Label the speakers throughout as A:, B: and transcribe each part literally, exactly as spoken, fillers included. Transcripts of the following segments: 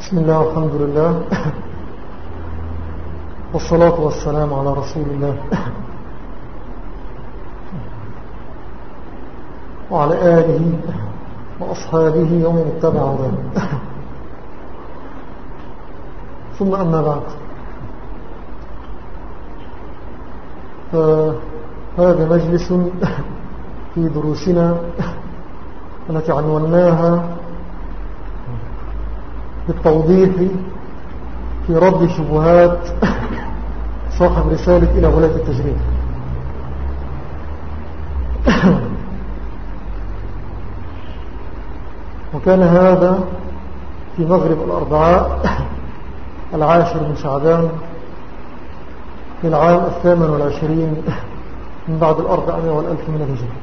A: بسم الله والحمد لله والصلاة والسلام على رسول الله وعلى آله وأصحابه ومن اتبع هداه ثم أما بعد، فهذا مجلس في دروسنا التي عنوناها بالتوضيح في رد شبهات صاحب رسالة إلى غلاة التجريد. وكان هذا في مغرب الأربعاء العاشر من شعبان للعام الثامن والعشرين من بعد الأربعمائة والألف من الهجرة.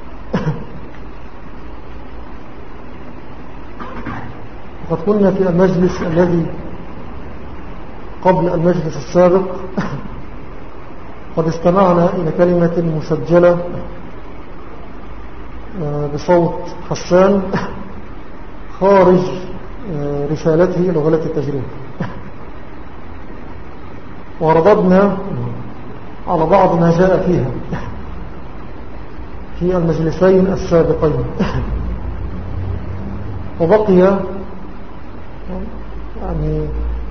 A: وقد قلنا في المجلس الذي قبل المجلس السابق قد استمعنا إلى كلمة مسجلة بصوت حسان خارج رسالته إلى غلاة التجريد، ورددنا على بعض ما جاء فيها في المجلسين السابقين. وبقي يعني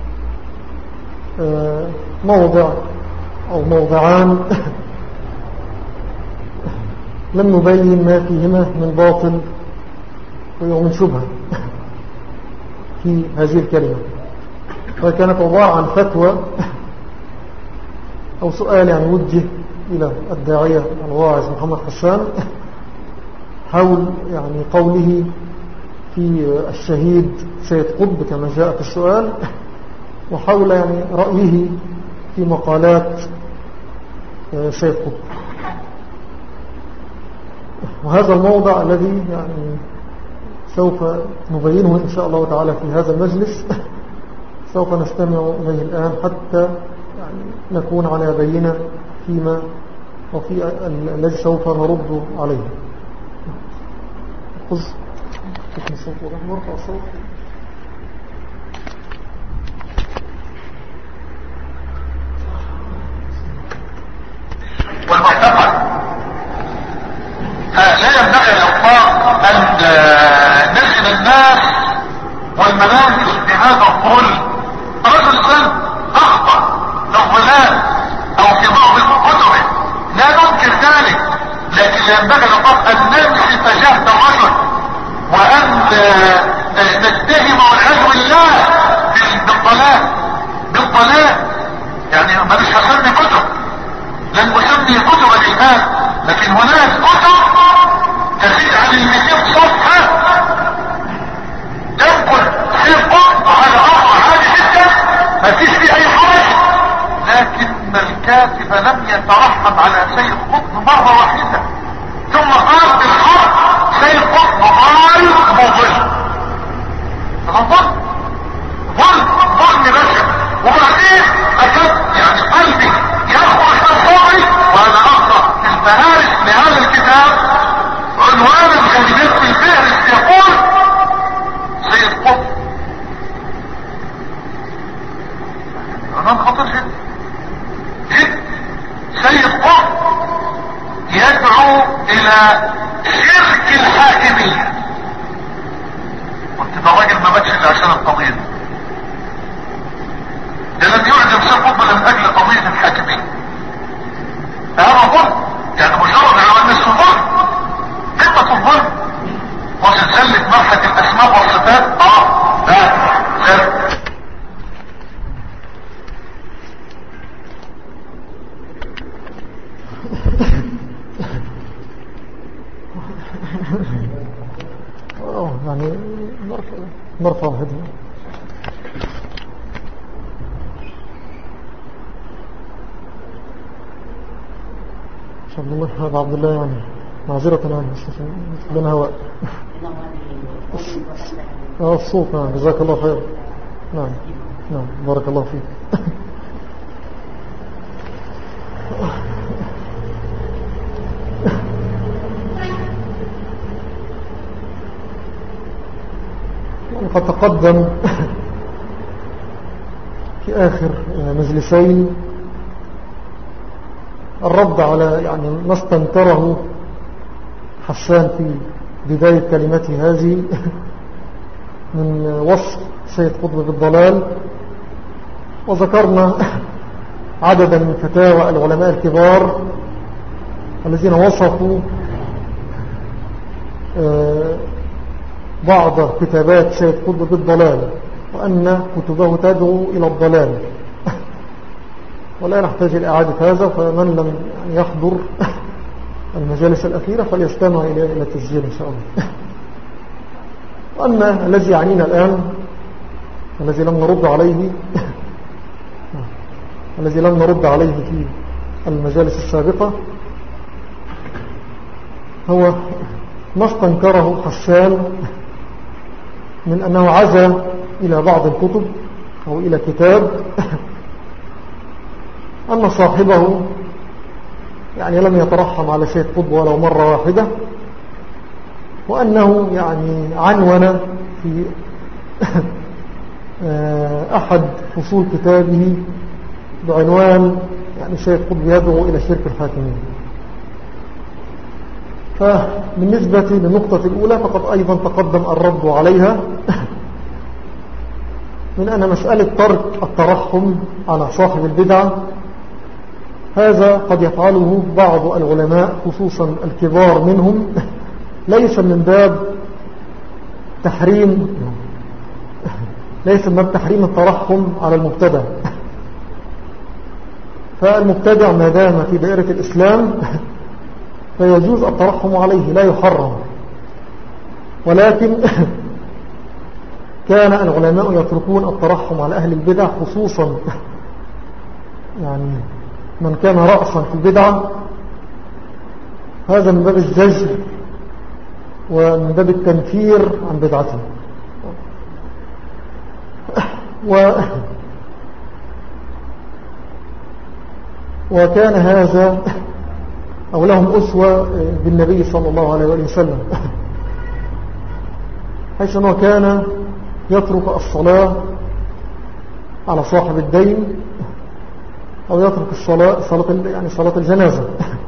A: موضع أو موضعان لم نبين ما فيهما من باطل ومن شبهة في هذه الكلمة، وكانت عبارة عن فتوى أو سؤال يعني وجه إلى الداعية الواعظ محمد حسان حول يعني قوله في الشهيد سيد قطب كما جاء في السؤال، وحول يعني رأيه في مقالات سيد قطب. وهذا الموضع الذي يعني سوف نبينه إن شاء الله تعالى في هذا المجلس سوف نستمع إليه الآن حتى يعني نكون على بينة فيما وفي الذي سوف نرد عليه. خذ تكن الصوت ورحمة ورفع الصوت.
B: والمعتقد لا ينبغي الإطلاق أن نجد الناس والمناهج بهذا الظلم. رجل ظلم أخطأ للظلام أو في بعض كتبه لا ننكر ذلك، لكن لا ينبغي الإطلاق أن نمشي تجاه الرجل وأن نتهم والعياذ بالله بالضلال بالضلال. يعني ما مش هسمي كتب، لن أسمي كتب الإيمان، لكن هناك كتب تزيد عن المئتين صفحة تنقل سيقف على أمر عالي جدا ما فيش فيه أي حرج، لكن الكاتب لم يترحم على سيد قطب مرة واحدة، ثم قال بالحق سيد قطب ضال مضل. ظلم ظلم ظلم بشر. وبعدين أكد يعني قلبي يخرج من صوري وأنا أقرأ في الفهارس لهذا الكتاب عنوان الكلمات في الفهرس يقول سيد قطب. عنوان خطر جدا جدا. سيد قطب يدعو إلى شرك الحاكمية. قلت ده راجل ما ماتش الا عشان القضية، ده لم يعجب سيد قطب من أجل قضية الحاكمية. هذا ظلم، يعني مجرد على الناس ظلم، قمة الظلم وسلسلة مرحة الأسماء والصفات. اه لا لا
A: يعني نرفع هدوء. شاء الله هذا عبد الله يعني معذرة عنه لنا هواء اه الصوت. نعم جزاك الله خير. نعم نعم بارك الله فيك. قد تقدم آخر مجلسين الرد على يعني ما استنكره حسان في بداية كلمته هذه من وصف سيد قطب بالضلال، وذكرنا عددا من فتاوى العلماء الكبار الذين وصفوا بعض كتابات سيد قطب بالضلال وأن كتبه تدعو إلى الضلال، ولا نحتاج إلى إعادة هذا، فمن لم يحضر المجالس الأخيرة فليستمع إلى التسجيل إن شاء الله. وأما الذي يعنينا الآن الذي لم نرد عليه الذي لم نرد عليه في المجالس السابقة هو ما استنكره حسان من أنه عزى إلى بعض الكتب أو إلى كتاب أن صاحبه يعني لم يترحم على سيد قطب ولو مرة واحدة، وأنه يعني عنون في أحد فصول كتابه بعنوان يعني سيد قطب يدعو إلى شرك الحاكمين. فبالنسبة للنقطة الأولى فقد أيضا تقدم الرد عليها من أن مسألة ترك الترحم على صاحب البدعة هذا قد يفعله بعض العلماء خصوصا الكبار منهم، ليس من باب تحريم ليس من باب تحريم الترحم على المبتدع، فالمبتدع ما دام في دائرة الإسلام فيجوز الترحم عليه لا يحرم، ولكن كان العلماء يتركون الترحم على أهل البدع خصوصا يعني من كان رأسا في البدعة، هذا من باب الزجر ومن باب التنفير عن بدعته. و وكان هذا أو لهم أسوة بالنبي صلى الله عليه وسلم، حيث أنه كان يترك الصلاة على صاحب الدين أو يترك الصلاة صلاة يعني صلاة الجنازة،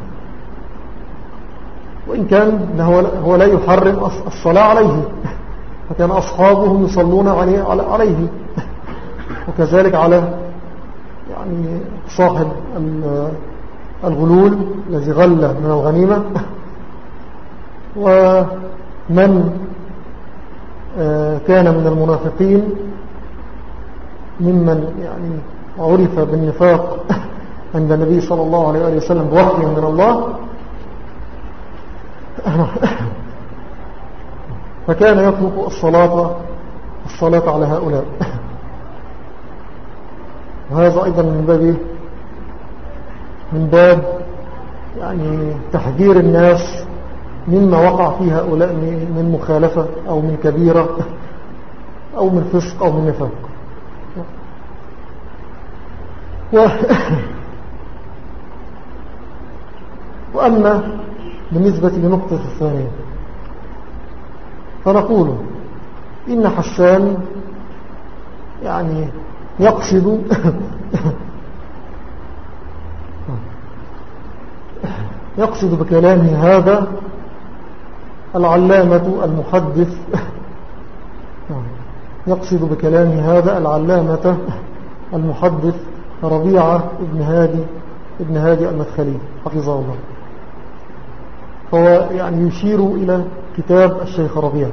A: وإن كان هو لا يحرم الصلاة عليه، فكان أصحابه يصلون عليه, عليه وكذلك على يعني صاحب الغلول الذي غل من الغنيمة، ومن كان من المنافقين ممن يعني عرف بالنفاق عند النبي صلى الله عليه وسلم بوحي من الله، فكان يترك الصلاة الصلاة على هؤلاء. وهذا أيضا من باب من باب يعني تحذير الناس مما وقع فيه هؤلاء من مخالفة أو من كبيرة أو من فسق أو من نفاق. و... وأما بالنسبة لنقطة الثانية فنقول إن حسان يعني يقصد يقصد بكلامه هذا العلامة المحدث يقصد بكلامه هذا العلامة المحدث ربيعة ابن هادي ابن هادي المدخلي حفظه الله. فهو يعني يشير إلى كتاب الشيخ ربيع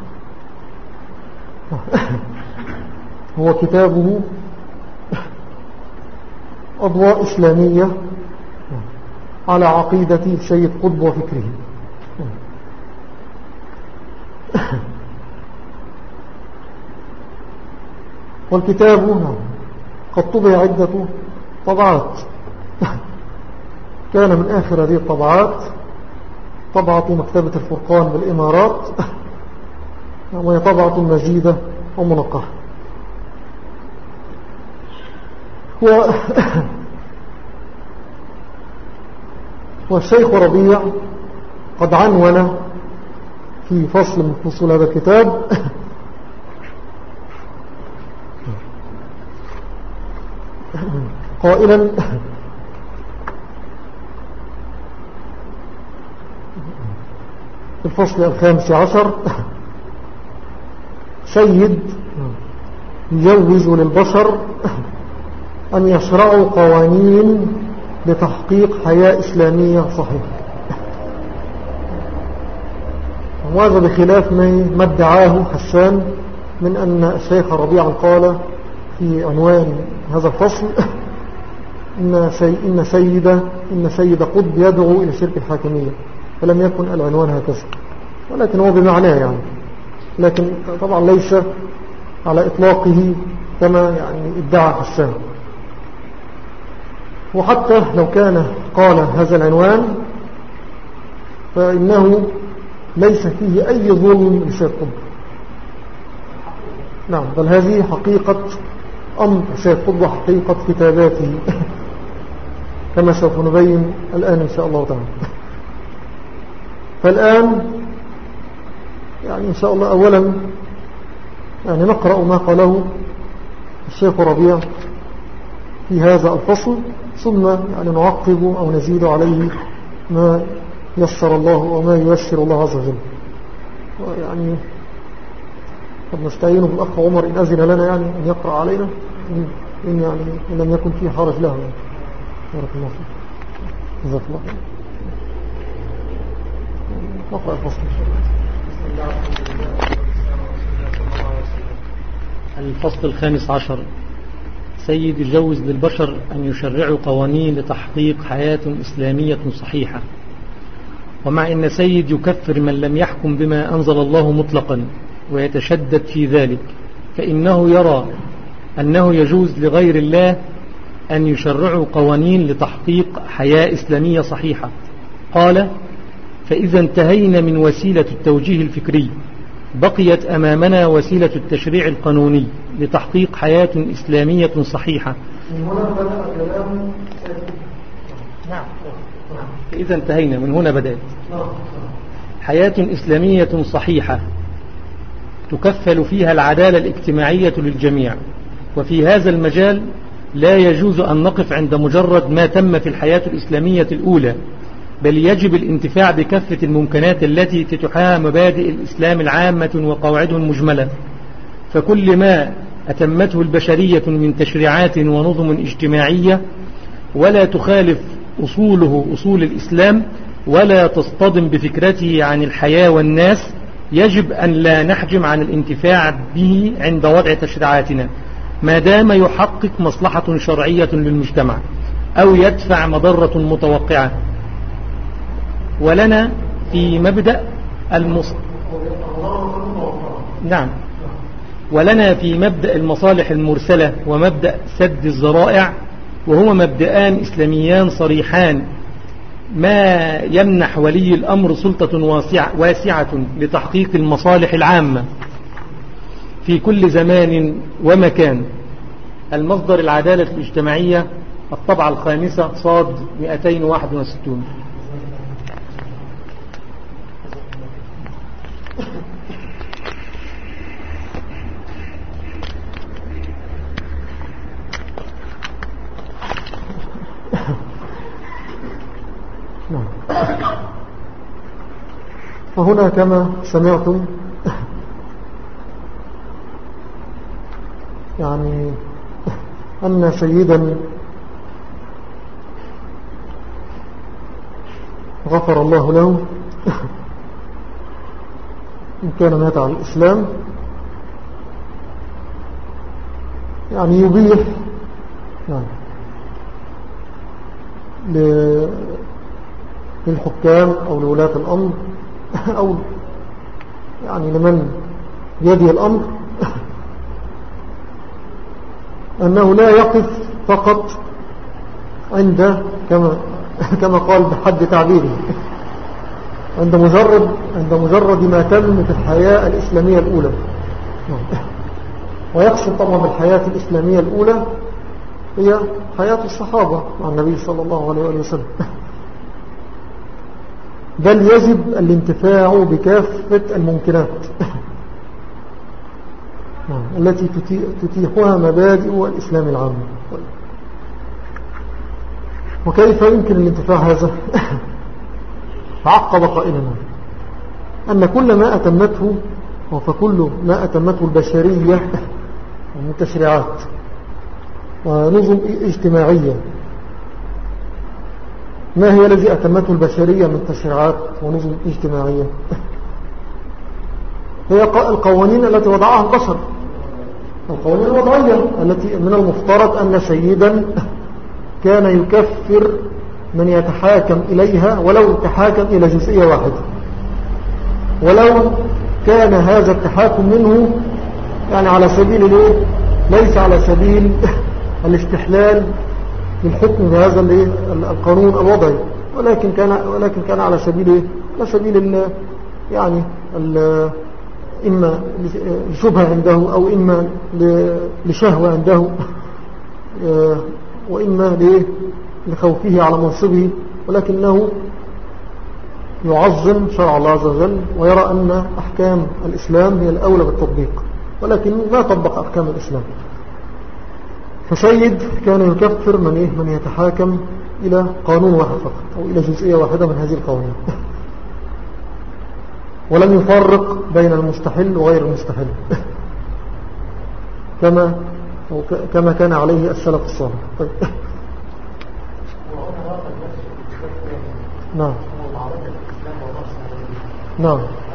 A: هو كتابه أضواء إسلامية على عقيدة سيد قطب وفكره. والكتاب قد طبع عدة طبعات، كان من آخر هذه الطبعات طبعة مكتبة الفرقان بالإمارات، وهي طبعة مزيدة ومنقحة. و... والشيخ ربيع قد عنون في فصل من فصول هذا الكتاب قائلا الفصل الخامس عشر سيد يجوز للبشر أن يشرعوا قوانين لتحقيق حياة إسلامية صحيحة، وهذا بخلاف ما ادعاه حسان من أن الشيخ ربيعا قال في عنوان هذا الفصل إن, سي إن, سيد إن سيد قطب يدعو إلى شرك الحاكمية، فلم يكن العنوان هكذا، ولكن هو بمعناه يعني، لكن طبعا ليس على إطلاقه كما يعني ادعى حسان. وحتى لو كان قال هذا العنوان فإنه ليس فيه أي ظلم لسيد قطب، نعم، بل هذه حقيقة أمر سيد قطب وحقيقة كتاباته كما سوف نبين الآن إن شاء الله تعالى. فالآن يعني إن شاء الله أولا يعني نقرأ ما قاله الشيخ ربيع في هذا الفصل، ثم يعني نعقب أو نزيد عليه ما يسر الله وما ييسر الله عز وجل. ويعني قد نستعين بالأخ عمر إن أذن لنا يعني أن يقرأ علينا، إن يعني إن لم يكن فيه حرج له. بارك الله فيك. جزاك الله خير. نقرأ الفصل.
C: الفصل الخامس عشر سيد يجوز للبشر أن يشرعوا قوانين لتحقيق حياة إسلامية صحيحة. ومع أن سيد يكفر من لم يحكم بما أنزل الله مطلقا ويتشدد في ذلك، فإنه يرى أنه يجوز لغير الله أن يشرعوا قوانين لتحقيق حياة إسلامية صحيحة. قال: فإذا انتهينا من وسيلة التوجيه الفكري بقيت أمامنا وسيلة التشريع القانوني لتحقيق حياة إسلامية صحيحة. فإذا انتهينا من هنا بدأت حياة إسلامية صحيحة تكفل فيها العدالة الاجتماعية للجميع. وفي هذا المجال لا يجوز أن نقف عند مجرد ما تم في الحياة الإسلامية الأولى، بل يجب الانتفاع بكافة الممكنات التي تتحاها مبادئ الإسلام العامة وقواعده المجملة. فكل ما أتمته البشرية من تشريعات ونظم اجتماعية ولا تخالف أصوله أصول الإسلام ولا تصطدم بفكرته عن الحياة والناس يجب أن لا نحجم عن الانتفاع به عند وضع تشريعاتنا، ما دام يحقق مصلحة شرعية للمجتمع أو يدفع مضرة متوقعة. ولنا في مبدأ المص... نعم ولنا في مبدأ المصالح المرسلة ومبدأ سد الذرائع، وهما مبدأان إسلاميان صريحان، ما يمنح ولي الأمر سلطة واسعة, واسعة لتحقيق المصالح العامة في كل زمان ومكان. المصدر العدالة الاجتماعية، الطبعة الخامسة، صاد مئتين وواحد وستين.
A: فهنا كما سمعتم يعني أن سيدا غفر الله له إن كان مات على الإسلام يعني يبيح يعني للحكام أو لولاة الأمر أو يعني لمن يدي الأمر أنه لا يقف فقط عند كما كما قال بحد تعبيره عند مجرد عند مجرد ما تم في الحياة الإسلامية الأولى، ويقصد طبعا بالحياة الإسلامية الأولى هي حياة الصحابة مع النبي صلى الله عليه وسلم، بل يجب الانتفاع بكافة الممكنات التي تتيحها مبادئ الإسلام العام. وكيف يمكن الانتفاع هذا؟ فعقب قائلا أن كل ما أتمته فكل ما أتمته البشرية من تشريعات ونظم اجتماعية. ما هي الذي أتمته البشرية من تشريعات ونظم اجتماعية؟ هي القوانين التي وضعها البشر، القوانين الوضعية التي من المفترض أن سيدا كان يكفر من يتحاكم إليها ولو تحاكم إلى جزئية واحدة، ولو كان هذا التحاكم منه يعني على سبيل الايه، ليس على سبيل الاستحلال للحكم بهذا القانون الوضعي، ولكن كان ولكن كان على سبيل ايه، على سبيل يعني إما لشبهة عنده أو إما لشهوة عنده وإما لخوفه على منصبه، ولكنه يعظم شرع الله عز وجل ويرى أن أحكام الإسلام هي الأولى بالتطبيق، ولكن ما طبق أحكام الإسلام. فسيد كان يكفر من, إيه؟ من يتحاكم إلى قانون واحد فقط أو إلى جزئية واحدة من هذه القوانين، ولم يفرق بين المستحل وغير المستحل كما كما كان عليه السلف الصالح. طيب. نعم نعم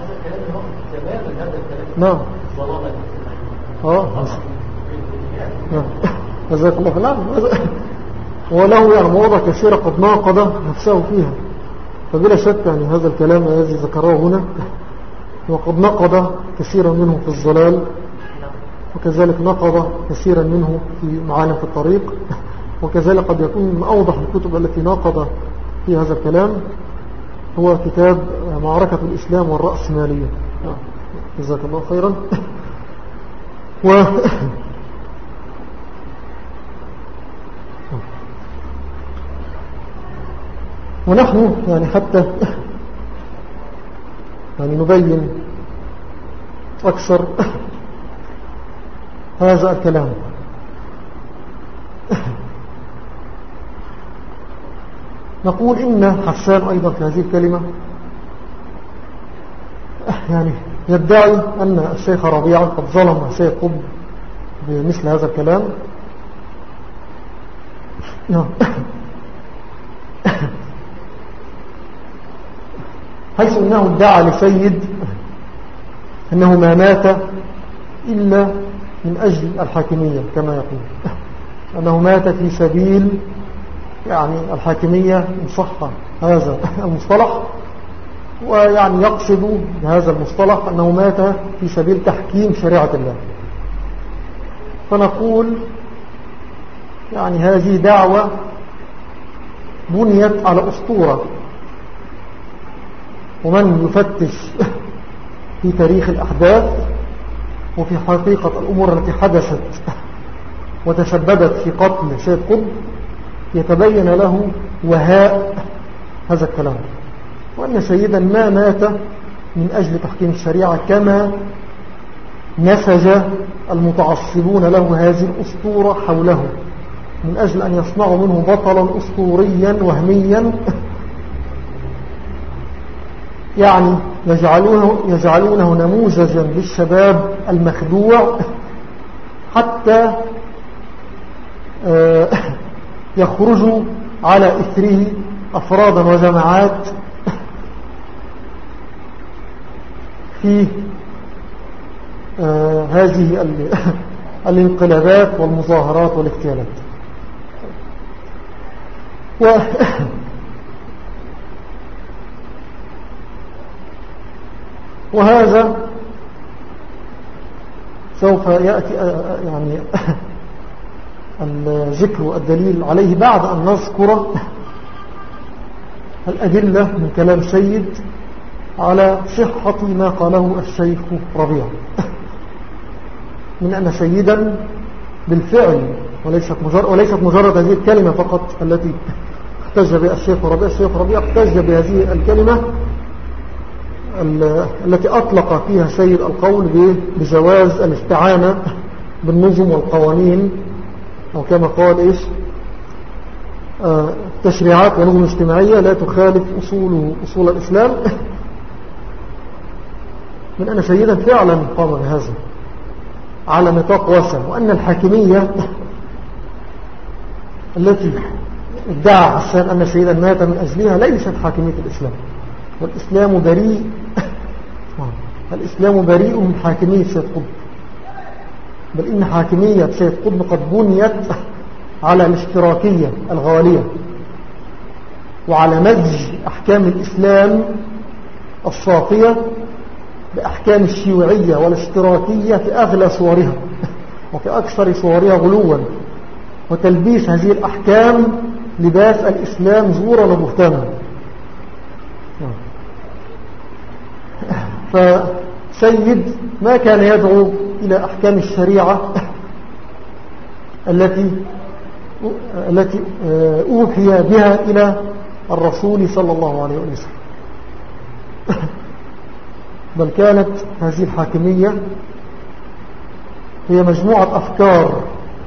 A: نعم اه نعم جزاك الله خيرا. وله يعني مواضع كثيرة قد ناقض نفسه فيها، فبلا شك يعني هذا الكلام الذي ذكره هنا وقد نقض كثيرا منه في الظلال، وكذلك نقض كثيرا منه في معالم في الطريق، وكذلك قد يكون من أوضح الكتب التي ناقض في هذا الكلام هو كتاب معركة الإسلام والرأسمالية. جزاك الله خيرا. و ونحن يعني حتى يعني نبين أكثر هذا الكلام، نقول إن حسان أيضا في هذه الكلمة يعني يدعي أن الشيخ ربيعة قد ظلم سيد قطب بمثل هذا الكلام. حيث أنه ادعى لسيد أنه ما مات إلا من أجل الحاكمية، كما يقول أنه مات في سبيل يعني الحاكمية إن صح هذا المصطلح، ويعني يقصد بهذا المصطلح أنه مات في سبيل تحكيم شريعة الله. فنقول يعني هذه دعوة بنيت على أسطورة، ومن يفتش في تاريخ الأحداث وفي حقيقة الأمور التي حدثت وتسببت في قتل سيد قطب يتبين له وهاء هذا الكلام، وأن سيدا ما مات من أجل تحكيم الشريعة كما نسج المتعصبون له هذه الأسطورة حوله من أجل أن يصنعوا منه بطلا أسطوريا وهميا، يعني يجعلونه, يجعلونه نموذجا للشباب المخدوع حتى يخرجوا على إثره أفرادا وجماعات في هذه الانقلابات والمظاهرات والاغتيالات. و وهذا سوف يأتي يعني الذكر الدليل عليه بعد أن نذكر الأدلة من كلام سيد على صحة ما قاله الشيخ ربيع من أن سيدا بالفعل وليست مجرد, وليست مجرد هذه الكلمة فقط التي احتج بها الشيخ ربيع. الشيخ ربيع احتج بهذه الكلمة التي أطلق فيها سيد القول بجواز الاستعانة بالنظم والقوانين، أو كما قال إيش تشريعات ونظم اجتماعية لا تخالف أصول, أصول الإسلام، من أن سيدا فعلا قام بهذا على نطاق واسع، وأن الحاكمية التي ادعى حسان أن سيدا مات من أجلها ليست حاكمية الإسلام، والإسلام بريء الإسلام بريء من حاكمية سيد قطب، بل إن حاكمية سيد قطب قد بنيت على الاشتراكية الغالية وعلى مزج أحكام الإسلام الصافية بأحكام الشيوعية والاشتراكية في أغلى صورها وفي أكثر صورها غلوا، وتلبيس هذه الأحكام لباس الإسلام زورا وبهتانا. فسيد ما كان يدعو إلى أحكام الشريعة التي التي أوحي بها إلى الرسول صلى الله عليه وسلم، بل كانت هذه الحاكمية هي مجموعة أفكار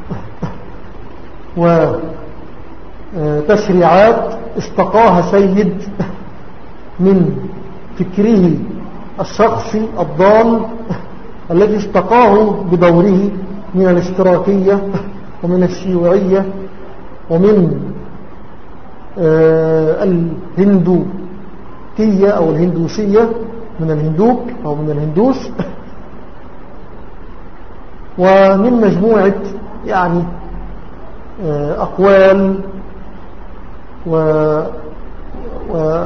A: وتشريعات استقاها سيد من فكره الشخصي الضال الذي استقاه بدوره من الاشتراكية ومن الشيوعية ومن الهندوكية أو الهندوسية، من الهندوك أو من الهندوس، ومن مجموعة يعني أقوال و و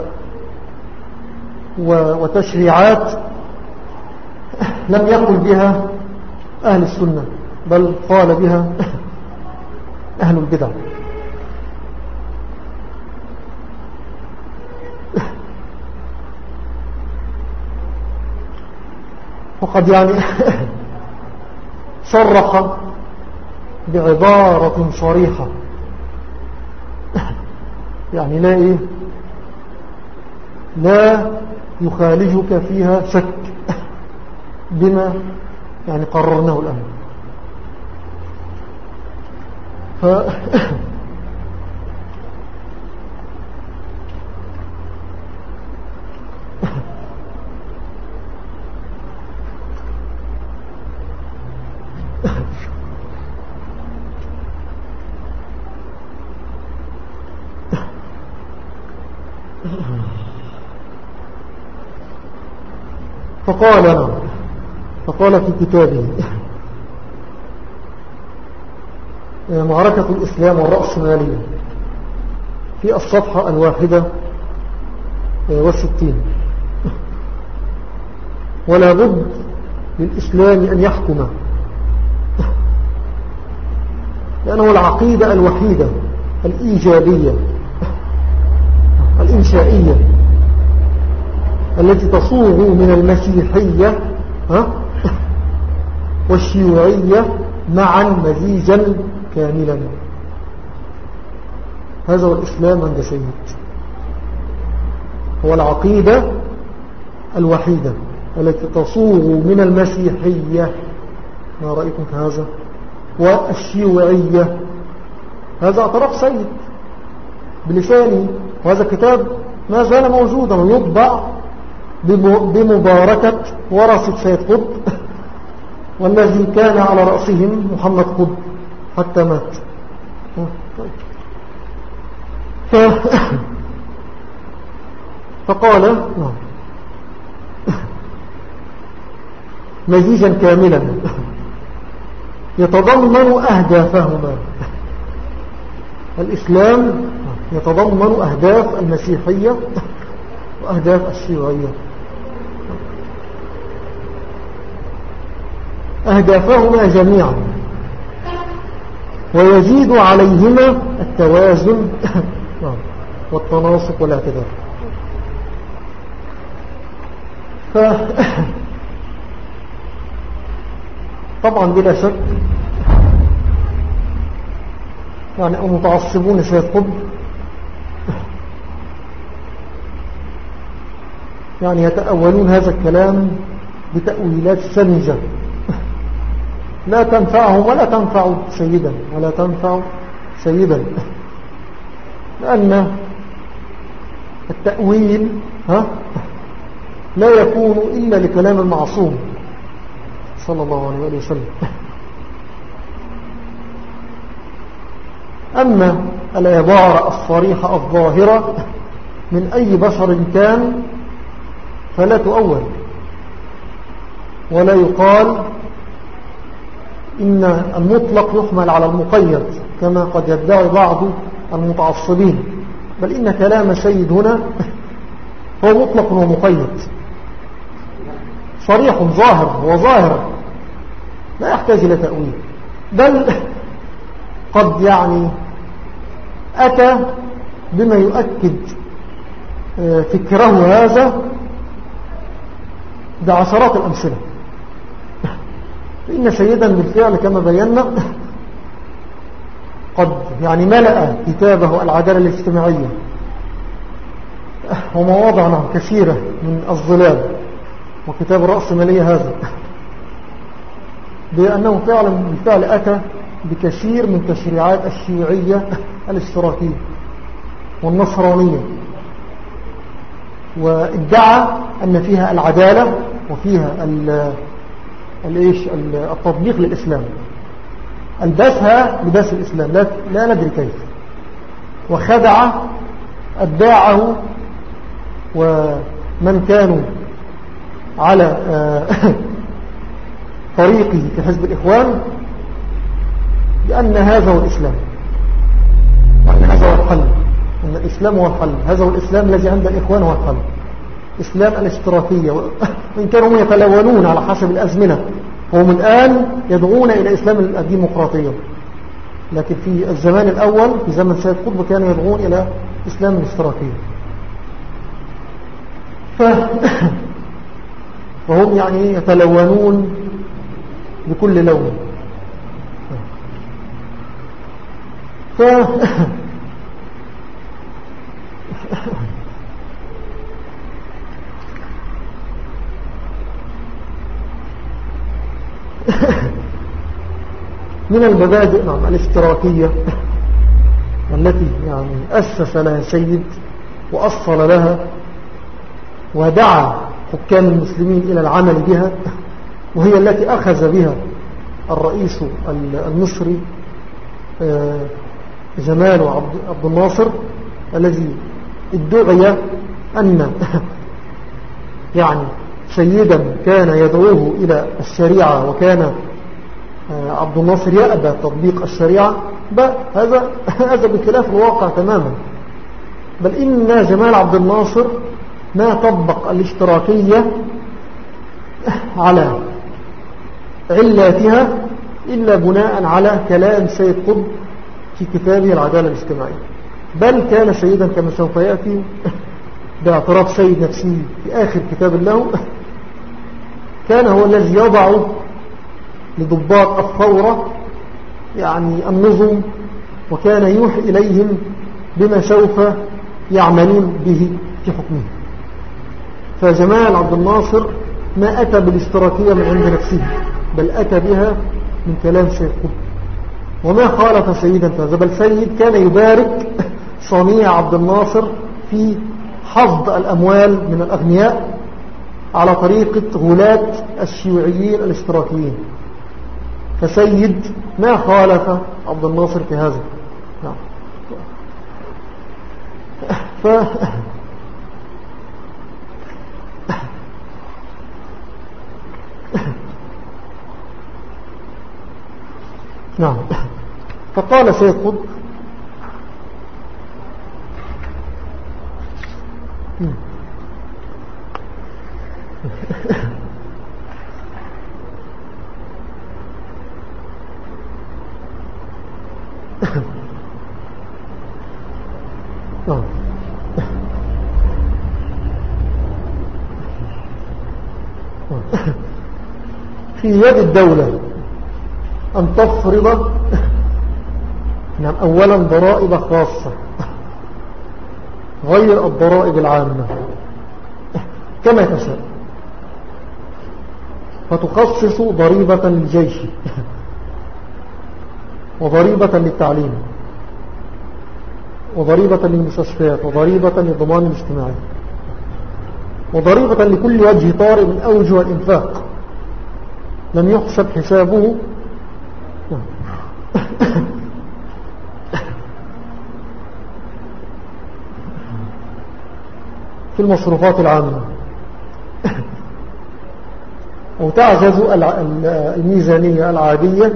A: وتشريعات لم يقل بها أهل السنة، بل قال بها أهل البدع. وقد يعني صرح بعبارة صريحة يعني لا إيه لا يخالجك فيها شك بما يعني قررناه الآن. ف فقال فقال في كتابه معركة الإسلام والرأسمالية في الصفحة الواحدة والستين: ولا بد للإسلام أن يحكم، لأنه العقيدة الوحيدة الإيجابية الإنشائية التي تصوغ من المسيحية والشيوعية معا مزيجا كاملا. هذا هو الإسلام عند سيد، هو العقيدة الوحيدة التي تصوغ من المسيحية، ما رأيكم في هذا، والشيوعية. هذا اعتراف سيد بلسانه، وهذا الكتاب ما زال موجودا ويطبع بمباركة ورثة سيد قطب والذي كان على رأسهم محمد قطب حتى مات. ف... فقال مزيجا كاملا يتضمن أهدافهما. الإسلام يتضمن أهداف المسيحية وأهداف الشيوعية، أهدافهما جميعا، ويزيد عليهما التوازن والتناسق والاعتدال. ف... طبعا بلا شك يعني المتعصبون سيد قطب يعني يتأولون هذا الكلام بتأويلات سمجة لا تنفعهم ولا تنفع سيدا ولا تنفع سيدا. لأن التأويل ها لا يكون إلا لكلام المعصوم صلى الله عليه وسلم. أما العبارة الصريحة الظاهرة من أي بشر كان فلا تؤول، ولا يقال إن المطلق يحمل على المقيد كما قد يدعي بعض المتعصبين، بل إن كلام سيد هنا هو مطلق ومقيد، صريح ظاهر، هو ظاهر لا يحتاج إلى تأويل، بل قد يعني أتى بما يؤكد فكره هذا بعشرات الأمثلة. فإن سيدا بالفعل كما بينا قد يعني ملأ كتابه العدالة الاجتماعية ومواضع كثيرة من الظلال، وكتاب الرأسمالية هذا، بأنه فعلا بالفعل أتى بكثير من تشريعات الشيوعية الاشتراكية والنصرانية، وادعى أن فيها العدالة وفيها التطبيق للإسلام، ألبسها لباس الإسلام لا, لا ندري كيف، وخدع أتباعه ومن كانوا على طريقه في حزب الإخوان بأن هذا هو الإسلام، وأن هذا هو الحل، أن الإسلام هو الحل، هذا هو الإسلام الذي عند الإخوان هو الحل، إسلام الاشتراكية. وإن كانوا يتلونون على حسب الأزمنة، هم الآن يدعون إلى إسلام الديمقراطية، لكن في الزمان الأول في زمن سيد قطب كانوا يدعون إلى إسلام الاشتراكية. ف... فهم يعني يتلونون بكل لون. ف... من المبادئ نعم الاشتراكية التي يعني أسس لها سيد وأصل لها ودعا حكام المسلمين إلى العمل بها، وهي التي أخذ بها الرئيس المصري جمال عبد الناصر، الذي ادعي أن يعني سيدا كان يدعوه إلى الشريعة، وكان عبد الناصر يأبى تطبيق الشريعة. هذا هذا بخلاف الواقع تماما، بل إن جمال عبد الناصر ما طبق الاشتراكية على علاتها إلا بناء على كلام سيد قطب في كتابه العدالة الاجتماعية، بل كان سيدا كما سوف يأتي باعتراف سيد نفسه في آخر كتاب له، كان هو الذي يضع لضباط الثورة يعني النظم، وكان يوحي إليهم بما سوف يعملون به في حكمه. فجمال عبد الناصر ما أتى بالاشتراكية من عند نفسه، بل أتى بها من كلام سيد قطب، وما خالف سيدا فهذا، بل سيد كان يبارك صنيع عبد الناصر في حصد الأموال من الأغنياء على طريقة غلاة الشيوعيين الاشتراكيين. فسيد ما خالف عبد الناصر في هذا. نعم. ف... نعم. فقال سيد قطب في يد الدولة أن تفرض نعم أولا ضرائب خاصة غير الضرائب العامة كما تشاء، فتخصص ضريبة للجيش وضريبة للتعليم وضريبة للمستشفيات وضريبة للضمان الاجتماعي وضريبة لكل وجه طارئ من أوجه الإنفاق لم يحسب حسابه في المصروفات العامة أو تعجز الميزانية العادية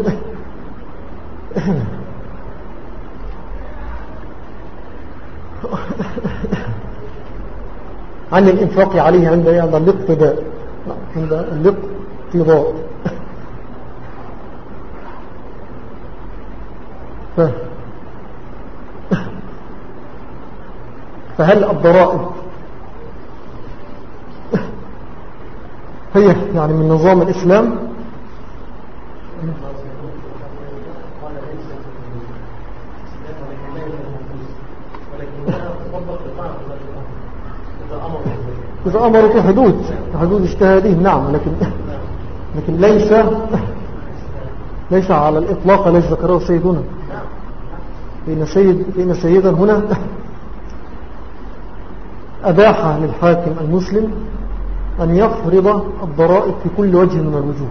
A: عن الإنفاق عليه عند عند الاقتداء عند الاقتضاء ف... فهل الضرائب هي يعني من نظام الإسلام؟ إذا أمروا في حدود في حدود اجتهادهم نعم، لكن لكن ليس ليس على الإطلاق الذي ذكره السيد هنا، فإن سيد فإن سيدا هنا أباح للحاكم المسلم أن يفرض الضرائب في كل وجه من الوجوه،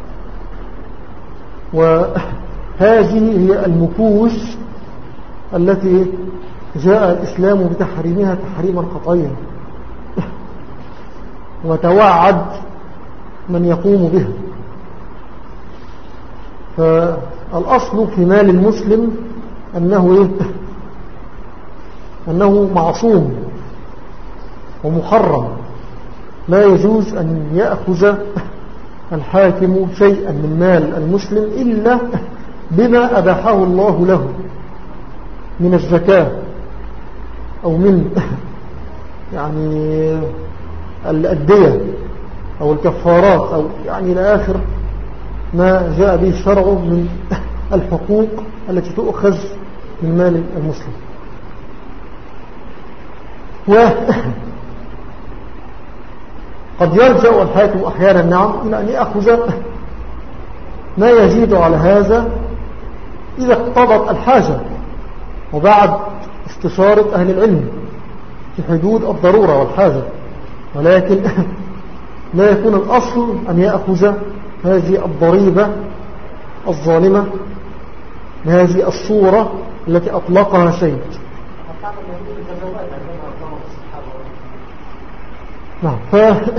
A: وهذه هي المكوس التي جاء الإسلام بتحريمها تحريما قطعيا وتوعد من يقوم بها. فالأصل في مال المسلم أنه أنه معصوم ومحرم، لا يجوز أن يأخذ الحاكم شيئا من مال المسلم إلا بما أباحه الله له من الزكاة أو من يعني الأدية أو الكفارات أو يعني إلى آخر ما جاء به الشرع من الحقوق التي تؤخذ من مال المسلم. وقد يرجع الحاكم أحيانا نعم إلى أن يأخذ ما يزيد على هذا إذا اقتضت الحاجة وبعد استشارة أهل العلم في حدود الضرورة والحاجة، ولكن لا يكون الأصل أن يأخذ هذه الضريبة الظالمة بهذه الصورة التي أطلقها سيد. نعم. ف...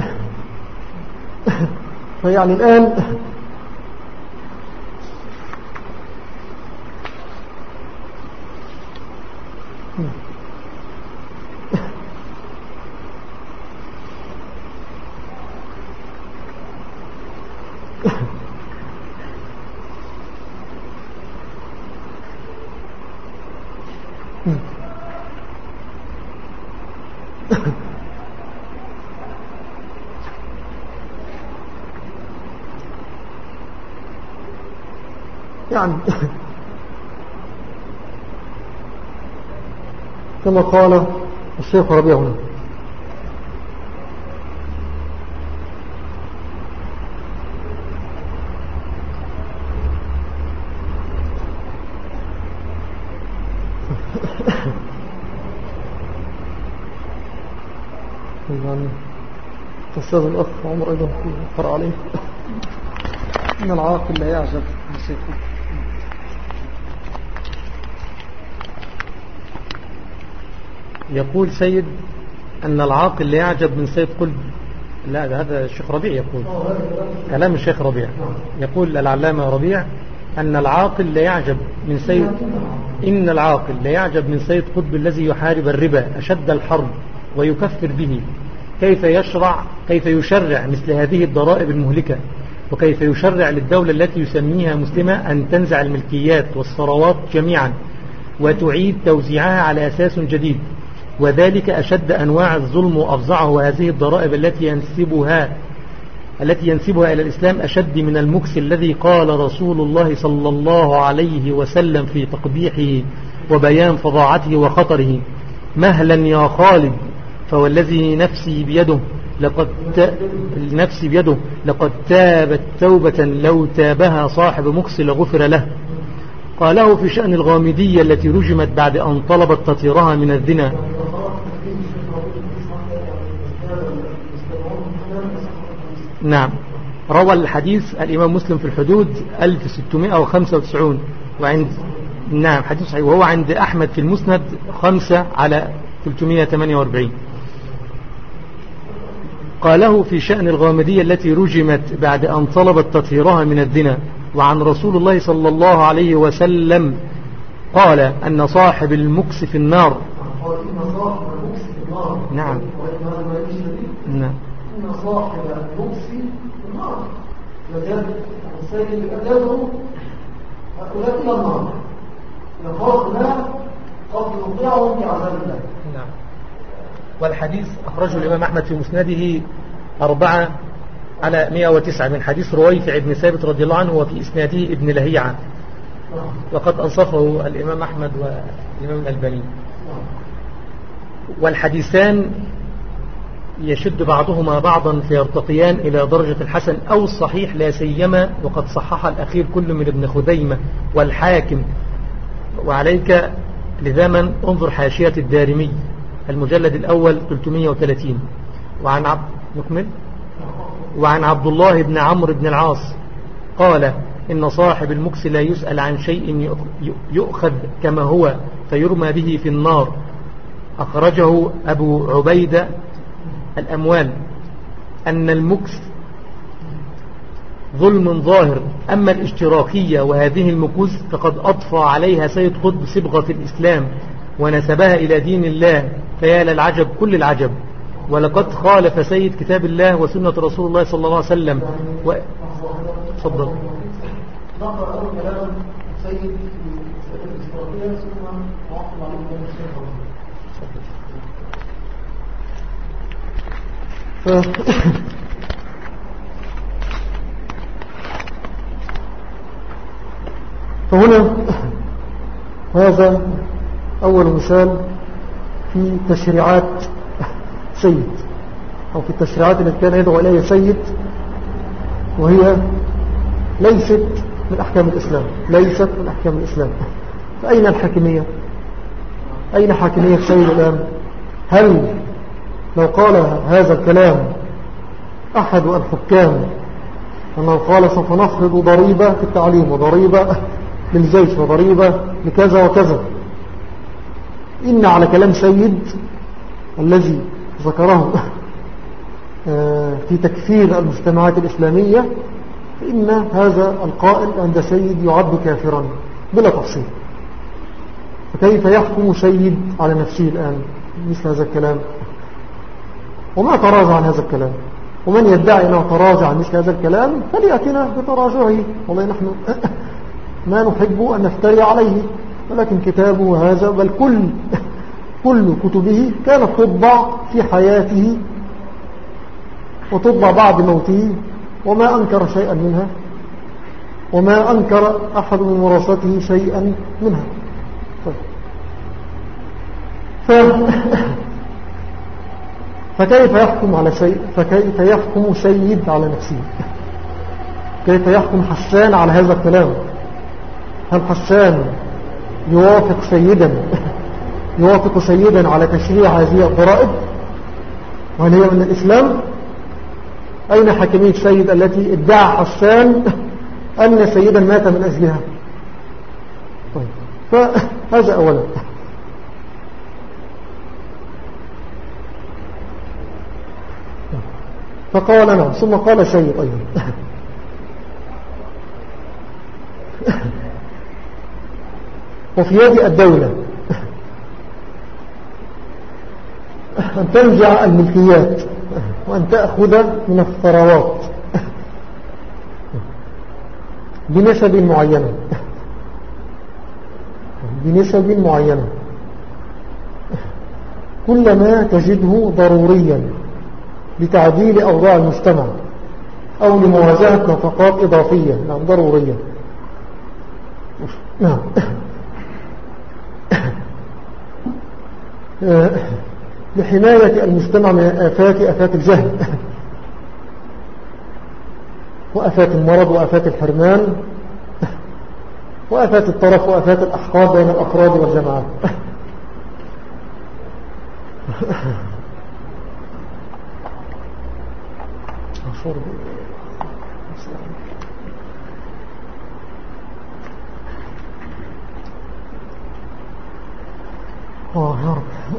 A: فيعني الآن يعني كما قال الشيخ ربيع هنا يعني تستاذ الأخ عمر أيضا قرأ عليه إن العاقل لا يعجب بسيطه.
C: يقول سيد أن العاقل لا يعجب من سيف قلب. لا، هذا الشيخ ربيع يقول كلام الشيخ ربيع. يقول العلامة ربيع أن العاقل لا يعجب من سيد إن العاقل لا يعجب من سيد قطب الذي يحارب الربا أشد الحرب ويكفر به، كيف يشرع كيف يشرع مثل هذه الضرائب المهلكة، وكيف يشرع للدولة التي يسميها مسلمة أن تنزع الملكيات والثروات جميعا وتعيد توزيعها على أساس جديد، وذلك أشد أنواع الظلم وأفظعه. وهذه الضرائب التي ينسبها التي ينسبها إلى الإسلام أشد من المكس الذي قال رسول الله صلى الله عليه وسلم في تقبيحه وبيان فظاعته وخطره: مهلا يا خالد، فوالذي نفسي بيده لقد ت... نفسي بيده لقد تابت توبة لو تابها صاحب مكس لغفر له. قاله في شأن الغامدية التي رجمت بعد أن طلبت تطهيرها من الزنا. نعم، روى الحديث الإمام مسلم في الحدود ألف وستمائة وخمسة وتسعين، وعند نعم حديث صحيح، وهو عند أحمد في المسند خمسة على ثلاثمائة وثمانية وأربعين. قاله في شأن الغامدية التي رجمت بعد أن طلبت تطهيرها من الزنا. وعن رسول الله صلى الله عليه وسلم قال أن صاحب المكس في النار. نعم نعم
A: إن صاحب المكس في النار لذلك السيد أداده هؤلاء إلى النار يخاف الله قد يطيعهم بعذاب الله.
C: نعم. والحديث أخرجه الإمام أحمد في مسنده أربعة على مئة وتسعة من حديث رويفع بن ثابت رضي الله عنه، وفي إسناده ابن لهيعة، وقد أنصفه الإمام أحمد والإمام الألباني. والحديثان يشد بعضهما بعضا فيرتقيان إلى درجة الحسن أو الصحيح، لا سيما وقد صحح الأخير كل من ابن خزيمة والحاكم. وعليك لذا انظر حاشية الدارمي المجلد الأول ثلاثمائة وثلاثين. وعن عبد نكمل وعن عبد الله بن عمرو بن العاص قال إن صاحب المكس لا يسأل عن شيء يؤخذ كما هو فيرمى به في النار. أخرجه أبو عبيدة الأموال. أن المكس ظلم ظاهر، أما الاشتراكية وهذه المكوس فقد أضفى عليها سيد قطب صبغة الإسلام ونسبها إلى دين الله، فيا للعجب كل العجب. ولقد خالف سيد كتاب الله وسنة رسول الله صلى الله عليه وسلم. و... تفضل.
A: نقرأ أول كلام سيد في الاشتراكية ثم نعقب عليه فهنا هذا أول مثال في تشريعات سيد، أو في التشريعات التي كان يدعو إليها سيد، وهي ليست من أحكام الإسلام ليست من أحكام الإسلام. فأين الحاكمية؟ أين حاكمية سيد الآن؟ هل لو قال هذا الكلام أحد الحكام أنه قال سوف نفرض ضريبة في التعليم وضريبة للجيش وضريبة لكذا وكذا، إن على كلام سيد الذي ذكره في تكفير المجتمعات الإسلامية، فإن هذا القائل عند سيد يعد كافرا بلا تفصيل. فكيف يحكم سيد على نفسه الآن مثل هذا الكلام؟ وما تراجع عن هذا الكلام، ومن يدعي أنه تراجع عن مثل هذا الكلام فليأتنا بتراجعه، والله نحن ما نحب أن نفتري عليه، ولكن كتابه هذا بل كل كل كتبه كانت تطبع في حياته وتطبع بعد موته، وما أنكر شيئا منها، وما أنكر أحد من ورثته شيئا منها. ف... فكيف يحكم على سيد فكيف يحكم سيد على نفسه؟ كيف يحكم حسان على هذا الكلام؟ هل حسان يوافق سيدا يوافق سيدا على تشريع هذه الضرائب؟ وهل هي من الإسلام؟ أين حاكمية سيد التي ادعى حسان أن سيدا مات من أجلها؟ طيب. فهذا أولا. فقال نعم، ثم قال سيد أيضا وفي يد الدولة أن تنزع الملكيات وأن تأخذ من الثروات بنسب معينة بنسب معينة كلما تجده ضروريا لتعديل أوضاع المجتمع أو لمواجهة نفقات إضافية. نعم ضرورية. نعم لحماية المجتمع من آفات آفات الجهل وآفات المرض وآفات الحرمان وآفات الطرف وآفات الأحقاد بين الأفراد والجماعات. آه يا رب.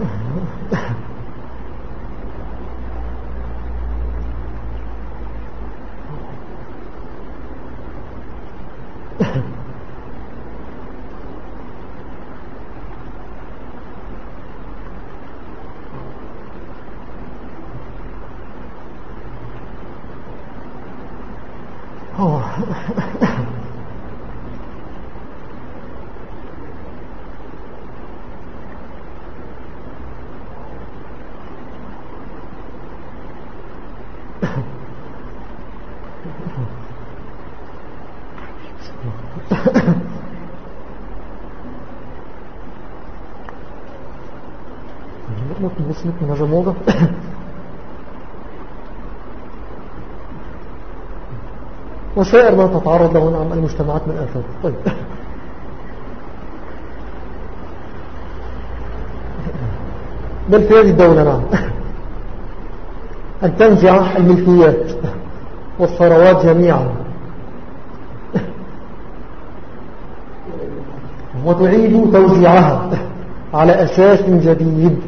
A: ممكن بسمك من هذا الموضوع. وسائر ما تتعرض له نعم المجتمعات من الآفات. طيب بل في هذه الدولة نعم أن تنزع الملكيات والثروات جميعا وتعيد توزيعها على أساس جديد،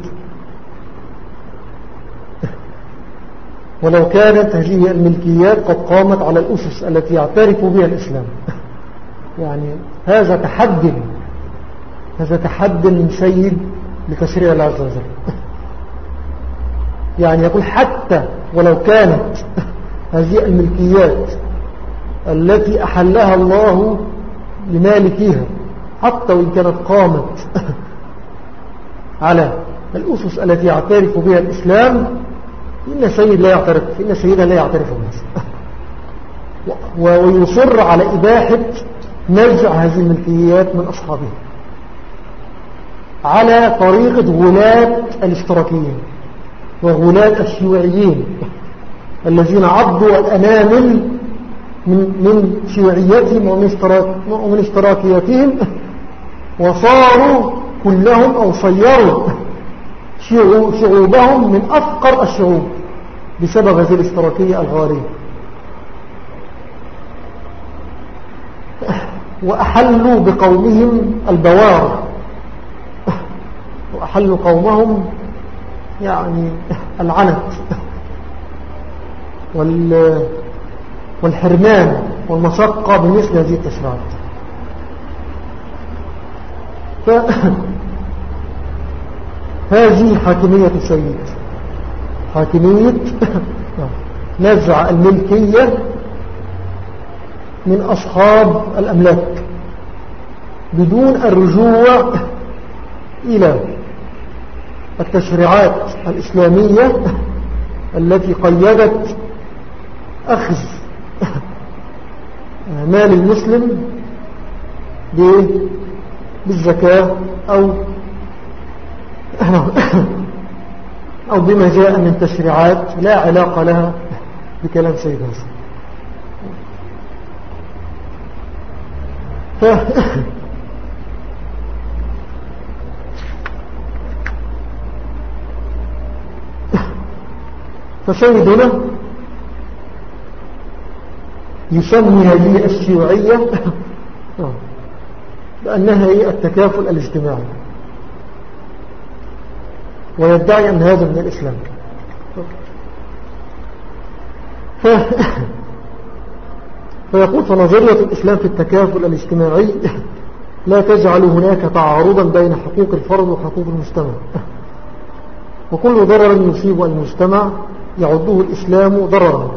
A: ولو كانت هذه الملكيات قد قامت على الأسس التي يعترف بها الإسلام. يعني هذا تحدي هذا تحدي من سيد لتشريع الله عز وجل. يعني يقول حتى ولو كانت هذه الملكيات التي أحلها الله لمالكيها حتى وإن كانت قامت على الأسس التي يعترف بها الإسلام، إن سيد لا يعترف إن سيدا لا يعترف بها، ويصر على إباحة نزع هذه الملكيات من أصحابها على طريقة غلاة الاشتراكيين وغلاة الشيوعيين الذين عضوا الأنامل من من شيوعيتهم ومن, اشتراك ومن اشتراكياتهم، وصاروا كلهم أو صيروا شعوبهم من أفقر الشعوب بسبب هذه الاشتراكية الغارية. وأحلوا بقومهم البوار، وأحلوا قومهم يعني العنت والحرمان والمشقة بمثل هذه التشريعات. فهذه حاكمية السيد، حاكمية نزع الملكية من أصحاب الأملاك بدون الرجوع إلى التشريعات الإسلامية التي قيدت أخذ مال المسلم بالزكاة أو أو بما جاء من تشريعات لا علاقة لها بكلام سيد هذا. ف... فسيدنا يسمي هذه الشيوعية بأنها هي التكافل الاجتماعي، ويدعي أن هذا من الإسلام. ف... فيقول فنظرية الإسلام في التكافل الاجتماعي لا تجعل هناك تعارضا بين حقوق الفرد وحقوق المجتمع، وكل ضرر يصيب المجتمع يعده الإسلام ضررا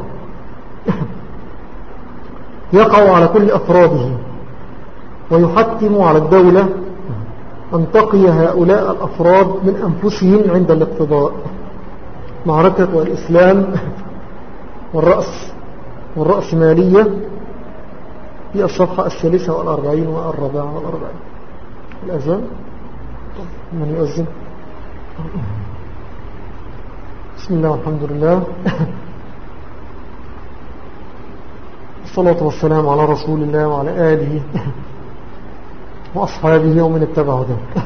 A: يقع على كل أفراده، ويحتم على الدولة أن تقي هؤلاء الأفراد من أنفسهم عند الاقتضاء. معركة الإسلام والرأس والرأسمالية في الصفحة الثالثة والأربعين والرابعة والأربعين. الأذان من يؤذن؟ بسم الله والحمد لله، الصلاة والسلام على رسول الله وعلى آله وأصحابه ومن اتبعه ده.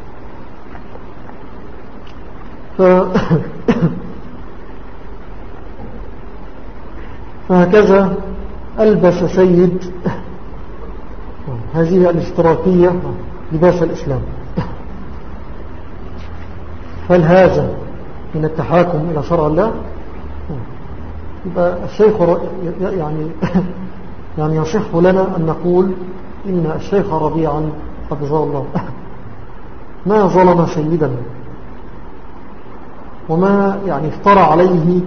A: ف... فهكذا ألبس سيد هذه الاشتراكية لباس الإسلام. هل هذا من التحاكم إلى شرع الله؟ يبقى الشيخ يعني يعني يصح لنا أن نقول إن الشيخ ربيعا حفظه الله ما ظلم سيدا وما يعني افترى عليه